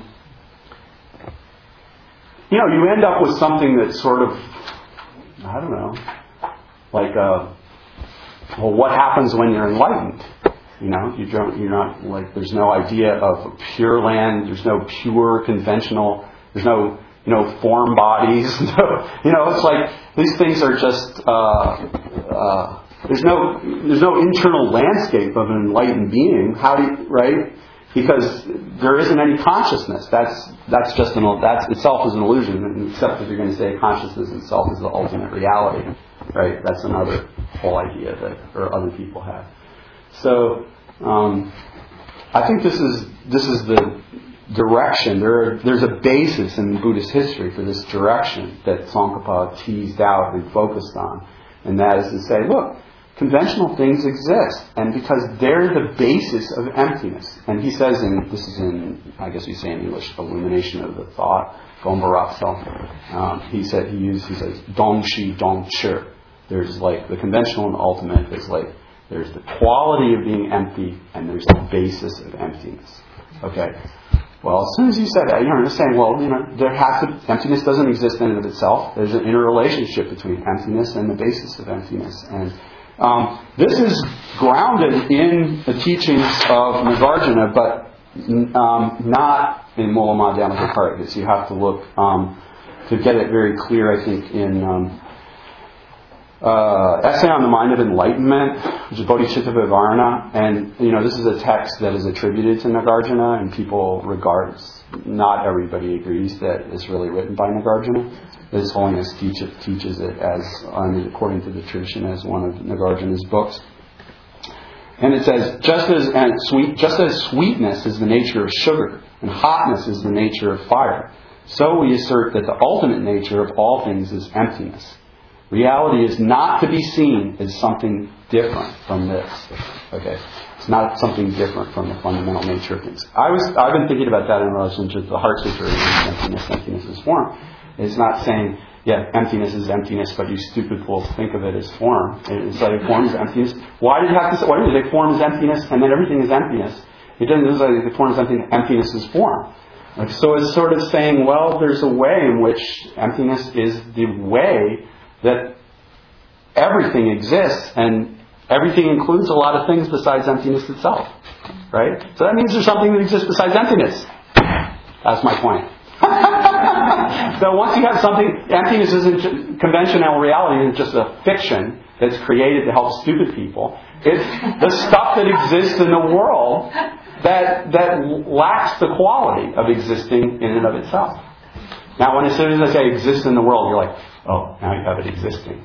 you end up with something that's sort of, I don't know, like what happens when you're enlightened? You're not like, there's no idea of Pure Land, there's no pure conventional, there's no, form bodies. It's like these things are just, there's no internal landscape of an enlightened being. Right? Because there isn't any consciousness. That's itself is an illusion, except if you're going to say consciousness itself is the ultimate reality. Right? That's another whole idea that other people have. So, I think this is the direction. There's a basis in Buddhist history for this direction that Tsongkhapa teased out and focused on, and that is to say, look, conventional things exist, and because they're the basis of emptiness. And he says, this is in, I guess we say in English, illumination of the thought, Gompa Rapso. He says, Dongshi Dongchi. There's like the conventional and ultimate is like, there's the quality of being empty, and there's the basis of emptiness. Okay. Well, as soon as you said that, you're saying, emptiness doesn't exist in and of itself. There's an interrelationship between emptiness and the basis of emptiness. And this is grounded in the teachings of Nagarjuna, but not in Mola Madhyamaka. You have to look to get it very clear, I think, in Essay on the Mind of Enlightenment, which is Bodhicitta Vivarana, and this is a text that is attributed to Nagarjuna, and people not everybody agrees that it's really written by Nagarjuna. His Holiness teaches it as, according to the tradition, as one of Nagarjuna's books. And it says, just as sweetness is the nature of sugar, and hotness is the nature of fire, so we assert that the ultimate nature of all things is emptiness. Reality is not to be seen as something different from this. Okay, it's not something different from the fundamental nature of things. I've been thinking about that in relation to the Heart Sutra. Emptiness is form. It's not saying, emptiness is emptiness, but you stupid fools think of it as form. It's like form is emptiness. Why did they form is emptiness and then everything is emptiness? It doesn't. It's like the form is emptiness. Emptiness is form. So it's sort of saying, there's a way in which emptiness is the way that everything exists, and everything includes a lot of things besides emptiness itself. Right? So that means there's something that exists besides emptiness. That's my point. So once you have something, emptiness isn't conventional reality, it's just a fiction that's created to help stupid people. It's the stuff that exists in the world that lacks the quality of existing in and of itself. Now, as soon as I say exists in the world, you're like, oh, now you have it existing.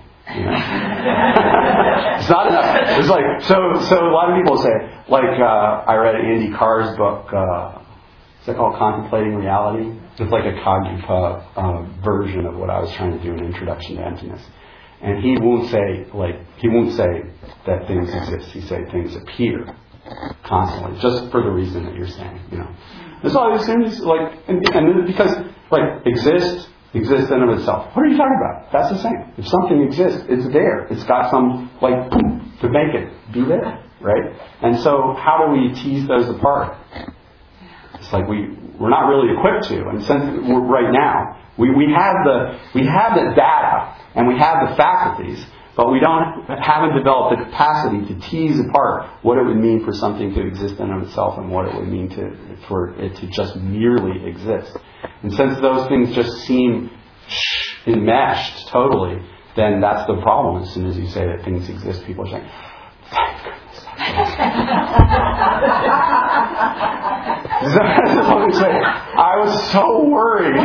It's not enough. It's like, so a lot of people say, I read Andy Carr's book, is it called Contemplating Reality? It's like a Kagyu version of what I was trying to do in Introduction to Emptiness. And he won't say that things exist. He say things appear constantly, just for the reason that you're saying, It's all these things, and because, exist in and of itself. What are you talking about? That's the same. If something exists, it's there. It's got some, to make it be there, right? And so, how do we tease those apart? It's like we're not really equipped to. And since right now, we have the data and we have the faculties, but we haven't developed the capacity to tease apart what it would mean for something to exist in and of itself and what it would mean for it to just merely exist. And since those things just seem enmeshed totally, then that's the problem. As soon as you say that things exist, people are saying, thank goodness. I was so worried.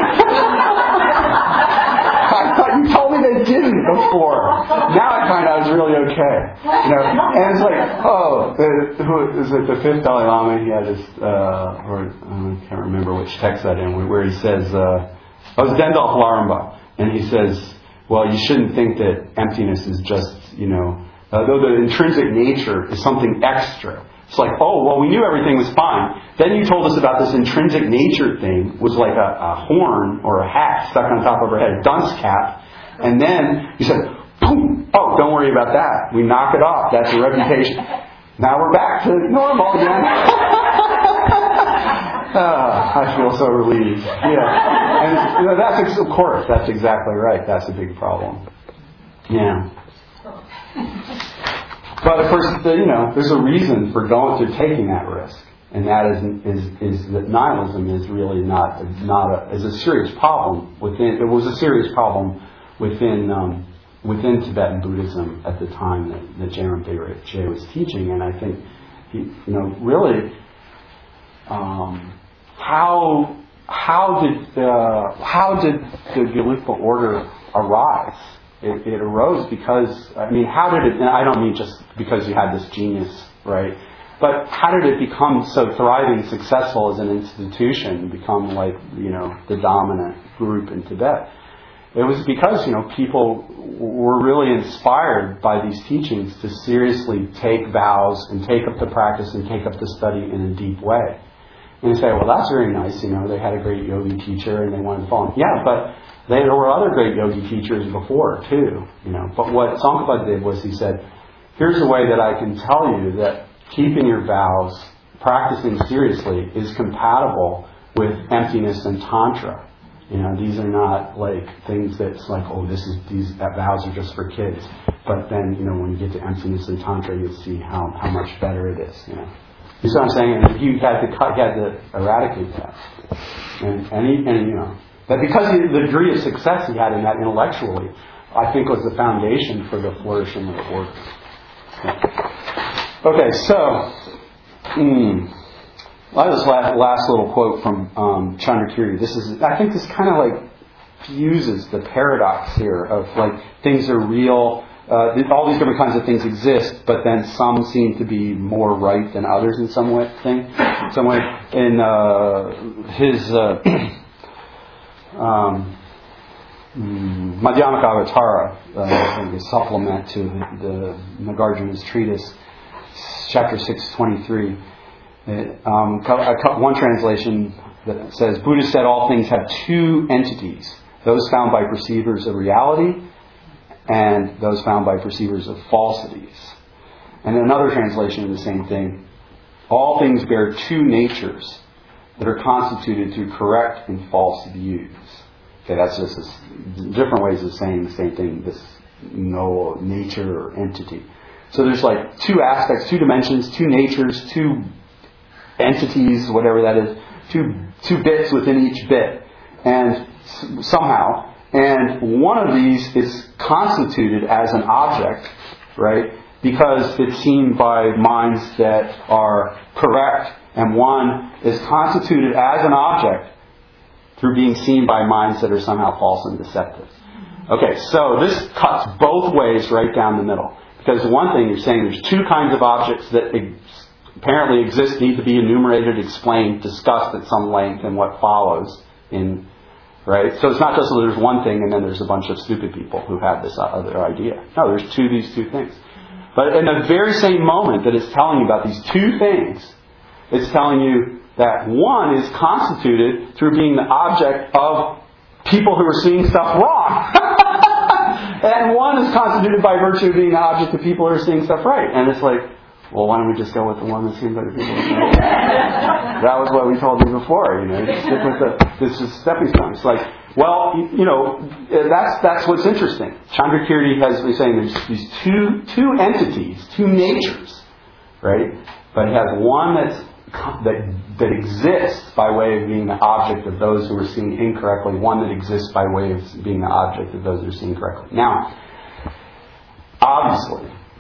I thought you told me they didn't before. Now I find out it's really okay. And it's like, who is it? The fifth Dalai Lama. He had this, I can't remember which text that in, where he says, it's Dendal Halaramba, and he says, well, you shouldn't think that emptiness is just, though the intrinsic nature is something extra. It's like, we knew everything was fine. Then you told us about this intrinsic nature thing, was like a horn or a hat stuck on top of her head, a dunce cap. And then you said, boom, don't worry about that. We knock it off. That's your reputation. Now we're back to normal again. I feel so relieved. Yeah. And that's, of course, that's exactly right. That's a big problem. Yeah. But of course, there's a reason for taking that risk, and that is that nihilism is really is a serious problem within. It was a serious problem within Tibetan Buddhism at the time that Jaron Beirut was teaching, and I think really how did the Gelugpa order arise? It arose because, how did it, and I don't mean just because you had this genius, right? But how did it become so thriving, successful as an institution, become like, the dominant group in Tibet? It was because, people were really inspired by these teachings to seriously take vows and take up the practice and take up the study in a deep way. And you say, well, that's very nice, they had a great yogi teacher and they wanted to follow. Yeah, but there were other great yogi teachers before, too. But what Tsongkhapa did was he said, here's a way that I can tell you that keeping your vows, practicing seriously, is compatible with emptiness and Tantra. These are not like things that's like, these vows are just for kids. But then, when you get to emptiness and Tantra, you'll see how much better it is, You see what I'm saying? And he had to eradicate that. And that because of the degree of success he had in that intellectually, I think was the foundation for the flourishing of the order. Okay, so this last little quote from Chandrakirti. I think this kind of like fuses the paradox here of like things are real. All these different kinds of things exist, but then some seem to be more right than others in some way. In his Madhyamaka Avatara, a supplement to the Nagarjuna's treatise, chapter 623. One translation that says, Buddha said all things have two entities, those found by perceivers of reality and those found by perceivers of falsities. And another translation of the same thing, all things bear two natures that are constituted through correct and false views. Okay, that's just different ways of saying the same thing, this no nature or entity. So there's like two aspects, two dimensions, two natures, two entities, whatever that is, two bits within each bit. And somehow, and one of these is constituted as an object, right? Because it's seen by minds that are correct, and one is constituted as an object through being seen by minds that are somehow false and deceptive. Okay, so this cuts both ways right down the middle. Because one thing you're saying, there's two kinds of objects that apparently exist, need to be enumerated, explained, discussed at some length in what follows. Right? So it's not just that there's one thing and then there's a bunch of stupid people who have this other idea. No, there's these two things. But in the very same moment that it's telling you about these two things, it's telling you that one is constituted through being the object of people who are seeing stuff wrong. And one is constituted by virtue of being the object of people who are seeing stuff right. And it's like, well, why don't we just go with the one that's seen by the people? That was what we told you before, Just stick with this is stepping stone. It's like, well, that's what's interesting. Chandrakirti has been saying there's these two entities, two natures, right? But he has one that exists by way of being the object of those who are seeing incorrectly, one that exists by way of being the object of those who are seeing correctly. Now, obviously,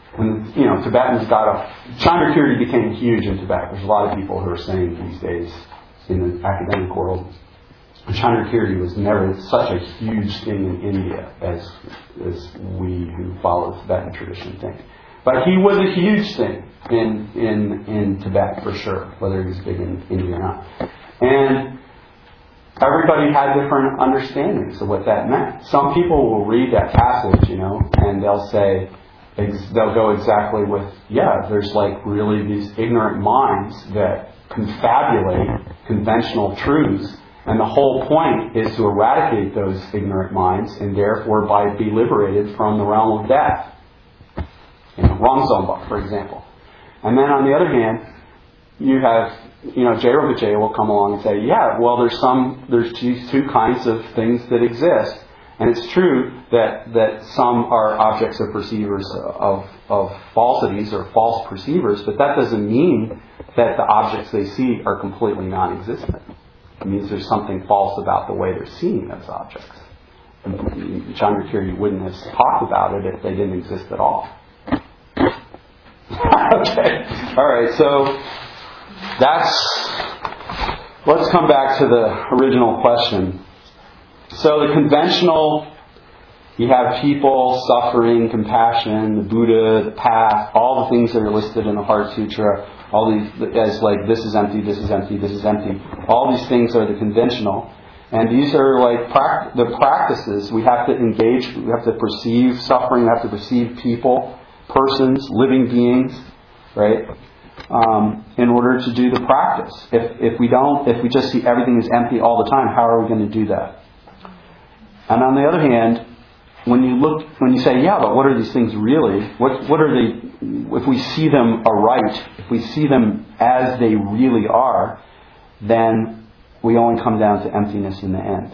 when Tibetans Chandrakirti became huge in Tibet. There's a lot of people who are saying these days in the academic world, Chandrakirti was never such a huge thing in India as we who follow Tibetan tradition think. But he was a huge thing in Tibet for sure, whether he was big in India or not. And everybody had different understandings of what that meant. Some people will read that passage, and they'll go exactly with, there's like really these ignorant minds that confabulate conventional truths, and the whole point is to eradicate those ignorant minds and therefore be liberated from the realm of death. Ramzomba, for example. And then on the other hand, you have, Jay Rinpoche will come along and say, there's these two kinds of things that exist. And it's true that some are objects of perceivers of falsities or false perceivers, but that doesn't mean that the objects they see are completely non-existent. It means there's something false about the way they're seeing those objects. And Chandrakirti wouldn't have talked about it if they didn't exist at all. Okay. All right. So let's come back to the original question. So the conventional, you have people, suffering, compassion, the Buddha, the path, all the things that are listed in the Heart Sutra, all these as like this is empty, this is empty, this is empty. All these things are the conventional. And these are like the practices. We have to engage, we have to perceive suffering, we have to perceive people, persons, living beings, right? In order to do the practice. If we just see everything as empty all the time, how are we going to do that? And on the other hand, when you say, but what are these things really? What are they? If we see them aright, if we see them as they really are, then we only come down to emptiness in the end.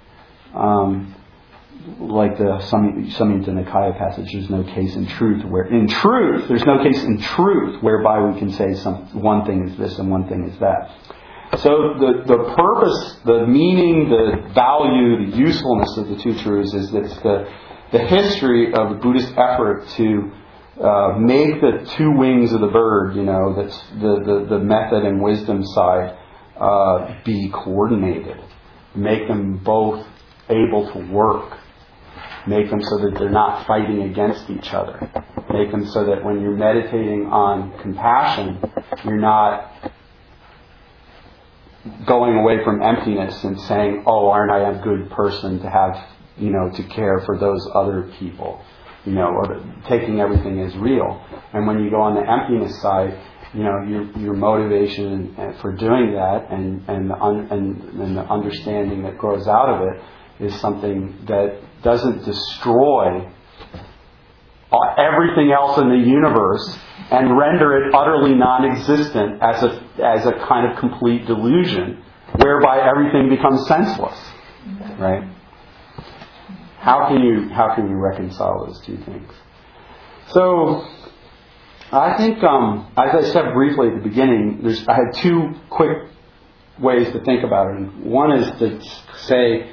Like the Samyutta Nikaya passage, there's no case in truth there's no case in truth whereby we can say one thing is this and one thing is that. So the purpose, the meaning, the value, the usefulness of the two truths is that the history of the Buddhist effort to make the two wings of the bird, that's the method and wisdom side, be coordinated. Make them both able to work. Make them so that they're not fighting against each other. Make them so that when you're meditating on compassion, you're not going away from emptiness and saying, aren't I a good person to have, to care for those other people, or taking everything as real. And when you go on the emptiness side, your motivation for doing that and the understanding that grows out of it is something that doesn't destroy everything else in the universe and render it utterly non-existent as a kind of complete delusion, whereby everything becomes senseless. Right? How can you reconcile those two things? So, I think, as I said briefly at the beginning, I had two quick ways to think about it. And one is to say,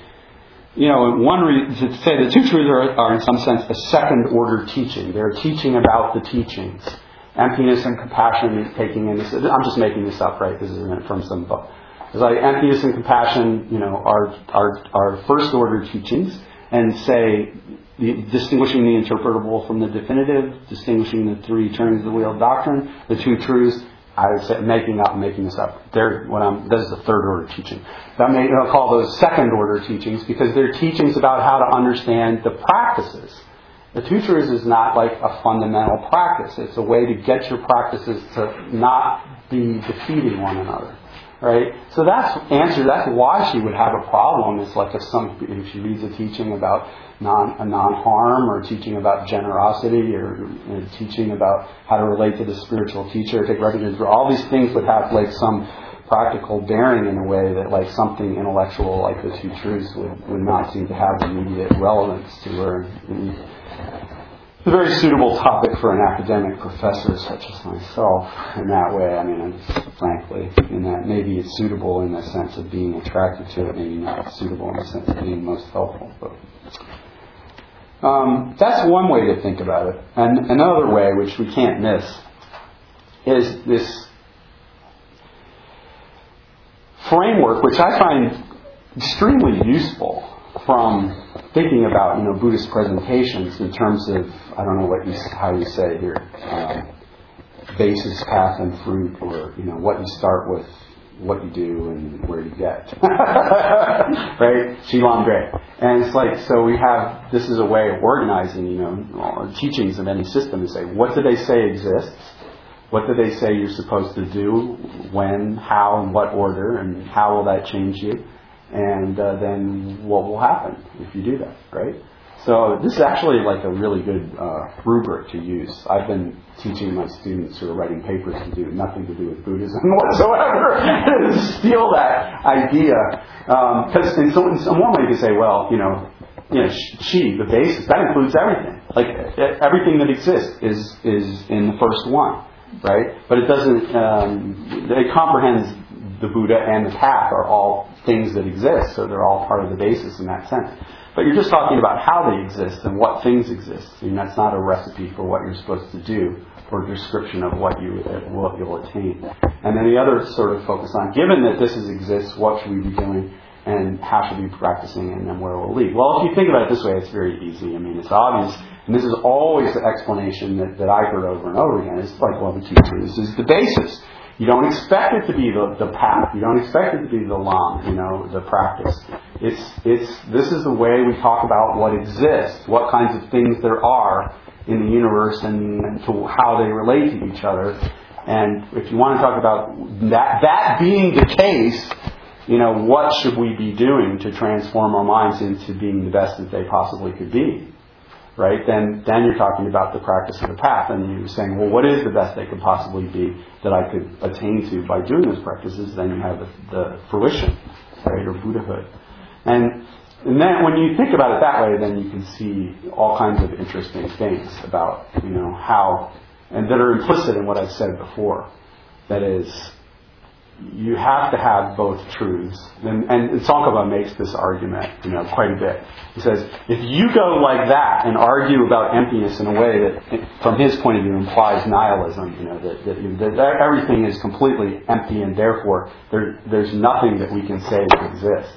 to say the two truths are in some sense a second order teaching. They're teaching about the teachings. Emptiness and compassion is taking in this. I'm just making this up, right? This isn't from some book. It's like emptiness and compassion, are first order teachings, and say distinguishing the interpretable from the definitive, distinguishing the three turns of the wheel doctrine, the two truths. I would say making this up. This is the third order teaching. I'll call those second order teachings because they're teachings about how to understand the practices. The two truths is not like a fundamental practice. It's a way to get your practices to not be defeating one another. Right? So that's why she would have a problem. It's like if she reads a teaching about non-harm, or teaching about generosity, or teaching about how to relate to the spiritual teacher, take recognition for all these things would have like some practical bearing in a way that like something intellectual like the two truths would not seem to have immediate relevance to her. It's a very suitable topic for an academic professor such as myself in that way. I mean, frankly, in that maybe it's suitable in the sense of being attracted to it, maybe not suitable in the sense of being most helpful. But That's one way to think about it. And another way, which we can't miss, is this framework, which I find extremely useful from thinking about, Buddhist presentations in terms of, I don't know how you say it here, basis, path, and fruit, or, what you start with, what you do, and where you get. Right? Shilam Dre. And it's like, so this is a way of organizing, teachings of any system to say, what do they say exists? What do they say you're supposed to do? When, how, in what order, and how will that change you? And then what will happen if you do that, right? So this is actually like a really good rubric to use. I've been teaching my students who are writing papers to do nothing to do with Buddhism whatsoever to steal that idea. Because in one way you can say, well, chi, the basis, that includes everything. Like everything that exists is in the first one, right? But it doesn't. It comprehends the Buddha and the path are all things that exist, so they're all part of the basis in that sense. But you're just talking about how they exist and what things exist. That's not a recipe for what you're supposed to do or a description of what you'll attain. And then the other sort of focus on, given that this exists, what should we be doing and how should we be practicing and then where will it lead? Well, if you think about it this way, it's very easy. It's obvious. And this is always the explanation that I heard over and over again. It's like, well, the teacher, this is the basis. You don't expect it to be the path. You don't expect it to be the lam, the practice. This is the way we talk about what exists, what kinds of things there are in the universe and to how they relate to each other. And if you want to talk about that being the case, what should we be doing to transform our minds into being the best that they possibly could be? Right? Then you're talking about the practice of the path, and you're saying, well, what is the best they could possibly be that I could attain to by doing those practices? Then you have the fruition, right, or Buddhahood. And then when you think about it that way, then you can see all kinds of interesting things about, how, and that are implicit in what I've said before. That is, you have to have both truths. And Tsongkhapa makes this argument, quite a bit. He says, if you go like that and argue about emptiness in a way that, from his point of view, implies nihilism, that everything is completely empty and therefore there's nothing that we can say that exists.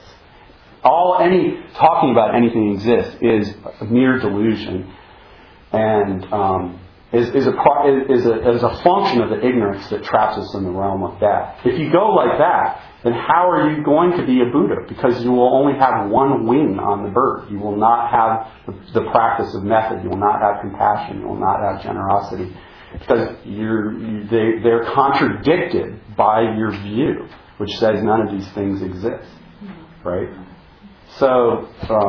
Talking about anything exists is a mere delusion and is a function of the ignorance that traps us in the realm of death. If you go like that, then how are you going to be a Buddha? Because you will only have one wing on the bird. You will not have the practice of method. You will not have compassion. You will not have generosity. Because they're contradicted by your view, which says none of these things exist. Right? So,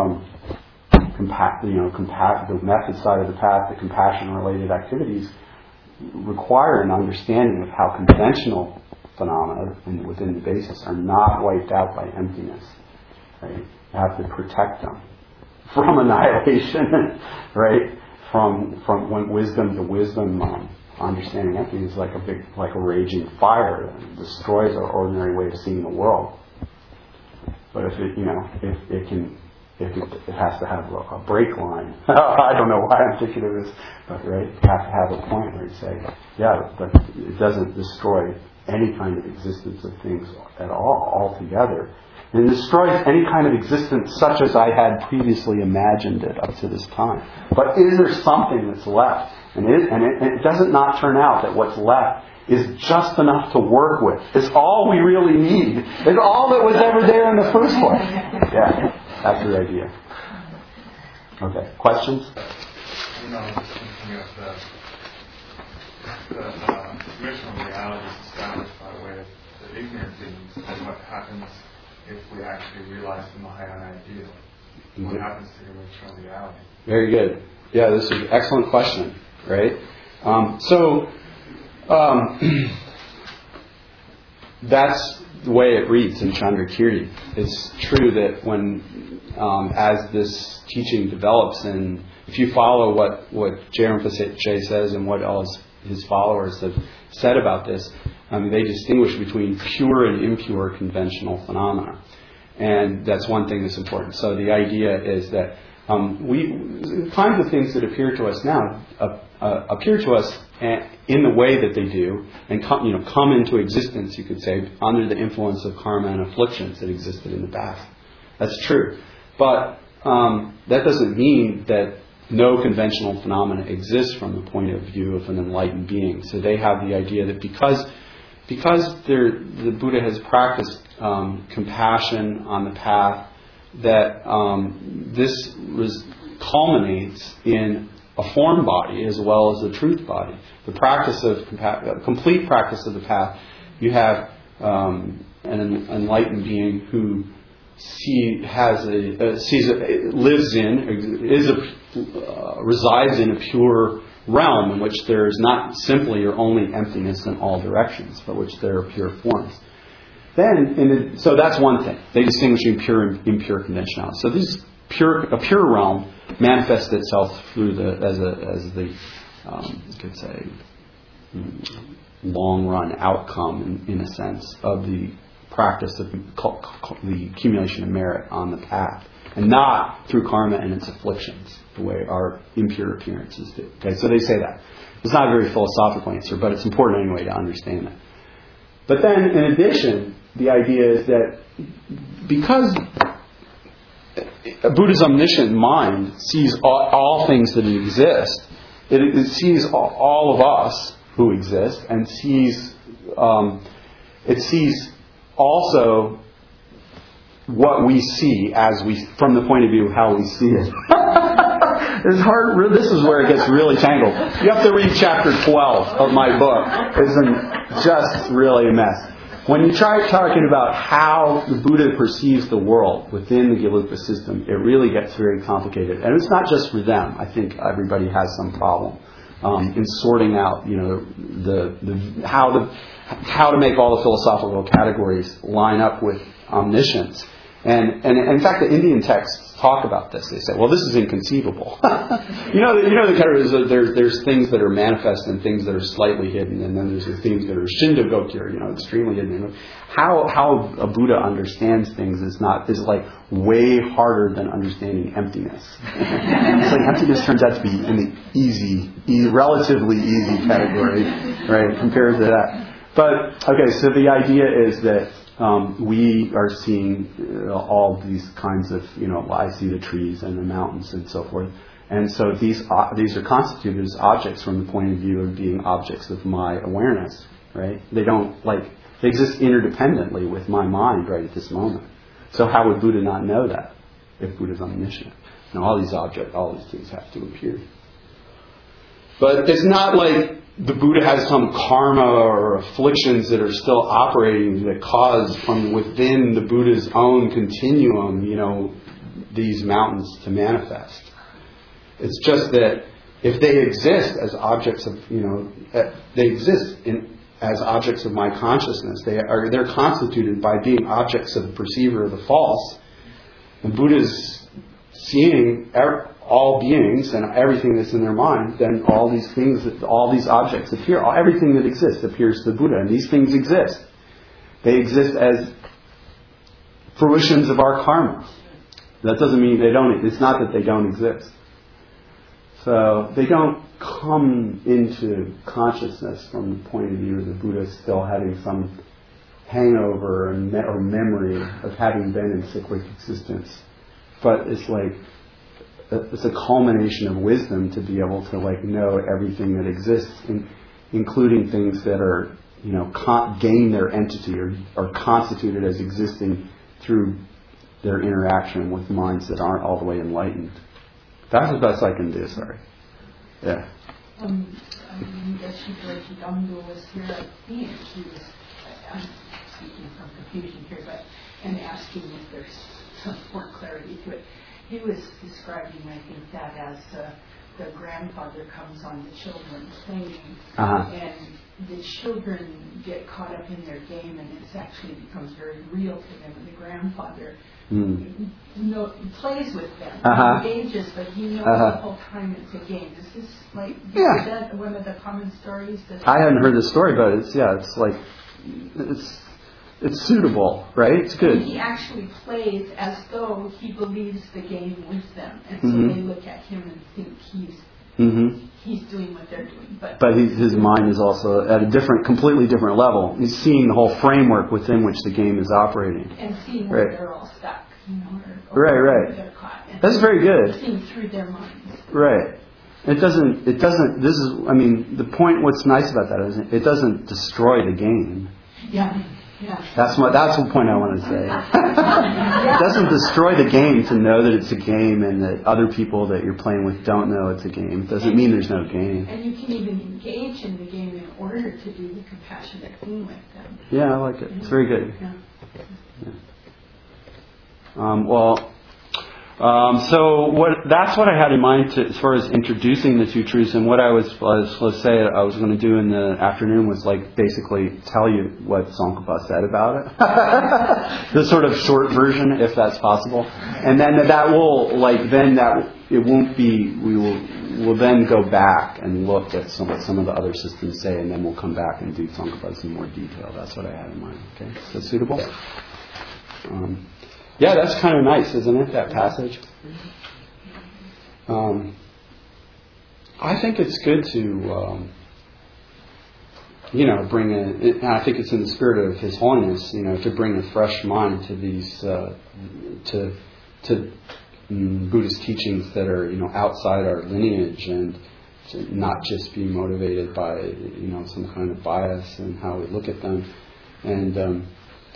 the method side of the path, the compassion-related activities require an understanding of how conventional phenomena within the basis are not wiped out by emptiness. Right? You have to protect them from annihilation. Right? From when wisdom to wisdom, understanding emptiness is like a raging fire that destroys our ordinary way of seeing the world. But if it has to have a break line. I don't know why I'm thinking of this, but right, you have to have a point where you say, yeah, but it doesn't destroy any kind of existence of things at all, altogether. It destroys any kind of existence such as I had previously imagined it up to this time. But is there something that's left? And it doesn't not turn out that what's left is just enough to work with. It's all we really need. It's all that was ever there in the first place. Yeah. That's the idea. Okay. Questions? Just thinking of the original reality is established by way of the ignorant things, and what happens if we actually realize the Mahayana ideal? What happens to the original reality? Very good. Yeah, this is an excellent question, right? That's the way it reads in Chandrakirti. It's true that when, as this teaching develops, and if you follow what J.R. Rinpoche says and what all his followers have said about this, they distinguish between pure and impure conventional phenomena. And that's one thing that's important. So the idea is that Kinds of things that appear to us now appear to us in the way that they do, and come into existence, you could say, under the influence of karma and afflictions that existed in the past. That's true, but that doesn't mean that no conventional phenomena exists from the point of view of an enlightened being. So they have the idea that because the Buddha has practiced compassion on the path, that this culminates in a form body as well as a truth body. The practice of complete practice of the path, you have an enlightened being who resides in a pure realm in which there is not simply or only emptiness in all directions, but which there are pure forms. So that's one thing. They distinguish between pure and impure conventionality. So a pure realm manifests itself through you could say, long run outcome in a sense of the practice of the accumulation of merit on the path, and not through karma and its afflictions, the way our impure appearances do. Okay, so they say that. It's not a very philosophical answer, but it's important anyway to understand that. But then, in addition, the idea is that because a Buddha's omniscient mind sees all things that exist, it sees all of us who exist, and it sees also what we see from the point of view of how we see it. It's hard. This is where it gets really tangled. You have to read chapter 12 of my book. It's just really a mess. When you try talking about how the Buddha perceives the world within the Gelugpa system, it really gets very complicated. And it's not just for them. I think everybody has some problem in sorting out, how to make all the philosophical categories line up with omniscience. And in fact, the Indian texts talk about this. They say, well, this is inconceivable. The categories, there's things that are manifest and things that are slightly hidden, and then there's the things that are Shindogokir, extremely hidden. How a Buddha understands things is like way harder than understanding emptiness. It's like emptiness turns out to be in the relatively easy category, right, compared to that. But, okay, so the idea is that we are seeing all these kinds of, I see the trees and the mountains and so forth. And so these are constituted as objects from the point of view of being objects of my awareness, right? They exist interdependently with my mind right at this moment. So how would Buddha not know that if Buddha's omniscient? All these things have to appear. But it's not like the Buddha has some karma or afflictions that are still operating that cause from within the Buddha's own continuum, these mountains to manifest. It's just that if they exist as objects of, as objects of my consciousness, they're constituted by being objects of the perceiver of the false. And Buddha's seeing all beings and everything that's in their mind, then all these objects appear. Everything that exists appears to the Buddha, and these things exist. They exist as fruitions of our karma. That doesn't mean they don't. It's not that they don't exist. So they don't come into consciousness from the point of view of the Buddha still having some hangover or memory of having been in cyclic existence. But it's a culmination of wisdom to be able to know everything that exists, including things that are gain their entity or are constituted as existing through their interaction with minds that aren't all the way enlightened. That's the best I can do. Sorry. Yeah. Damdu was here at the end. He was, I'm speaking from confusion here, and asking if there's some more clarity to it. He was describing, I think, that as the grandfather comes on the children playing, and the children get caught up in their game, and it actually becomes very real to them. And the grandfather plays with them, engages, but he knows the whole time it's a game. Is this is that one of the common stories? I haven't heard the story, but it's suitable, right? It's good. He actually plays as though he believes the game with them, and so Mm-hmm. they look at him and think he's doing what they're doing. But his mind is also at a completely different level. He's seeing the whole framework within which the game is operating. And seeing where Right. they're all stuck, or Right. where they're caught. And That's very good. seeing through their minds. Right. It doesn't, the point, what's nice about that is it doesn't destroy the game. Yeah. That's the point I want to say. It doesn't destroy the game to know that it's a game and that other people that you're playing with don't know it's a game. It doesn't mean there's no game. And you can even engage in the game in order to do the compassionate thing with them. Yeah, I like it. It's very good. Yeah. That's what I had in mind as far as introducing the two truths, and what I was going to do in the afternoon was like basically tell you what Tsongkhapa said about it, the sort of short version, if that's possible, and then we'll then go back and look at some of the other systems say, and then we'll come back and do Tsongkhapa in more detail. That's what I had in mind. Okay, is that suitable? Yeah, that's kind of nice, isn't it, that passage? I think it's good to, bring and I think it's in the spirit of His Holiness, to bring a fresh mind to these, to Buddhist teachings that are, outside our lineage, and to not just be motivated by, some kind of bias in how we look at them. And,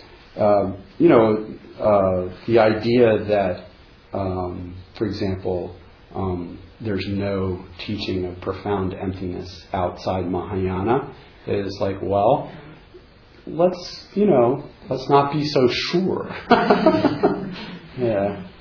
the idea that, for example, there's no teaching of profound emptiness outside Mahayana is like, well, let's not be so sure. Yeah.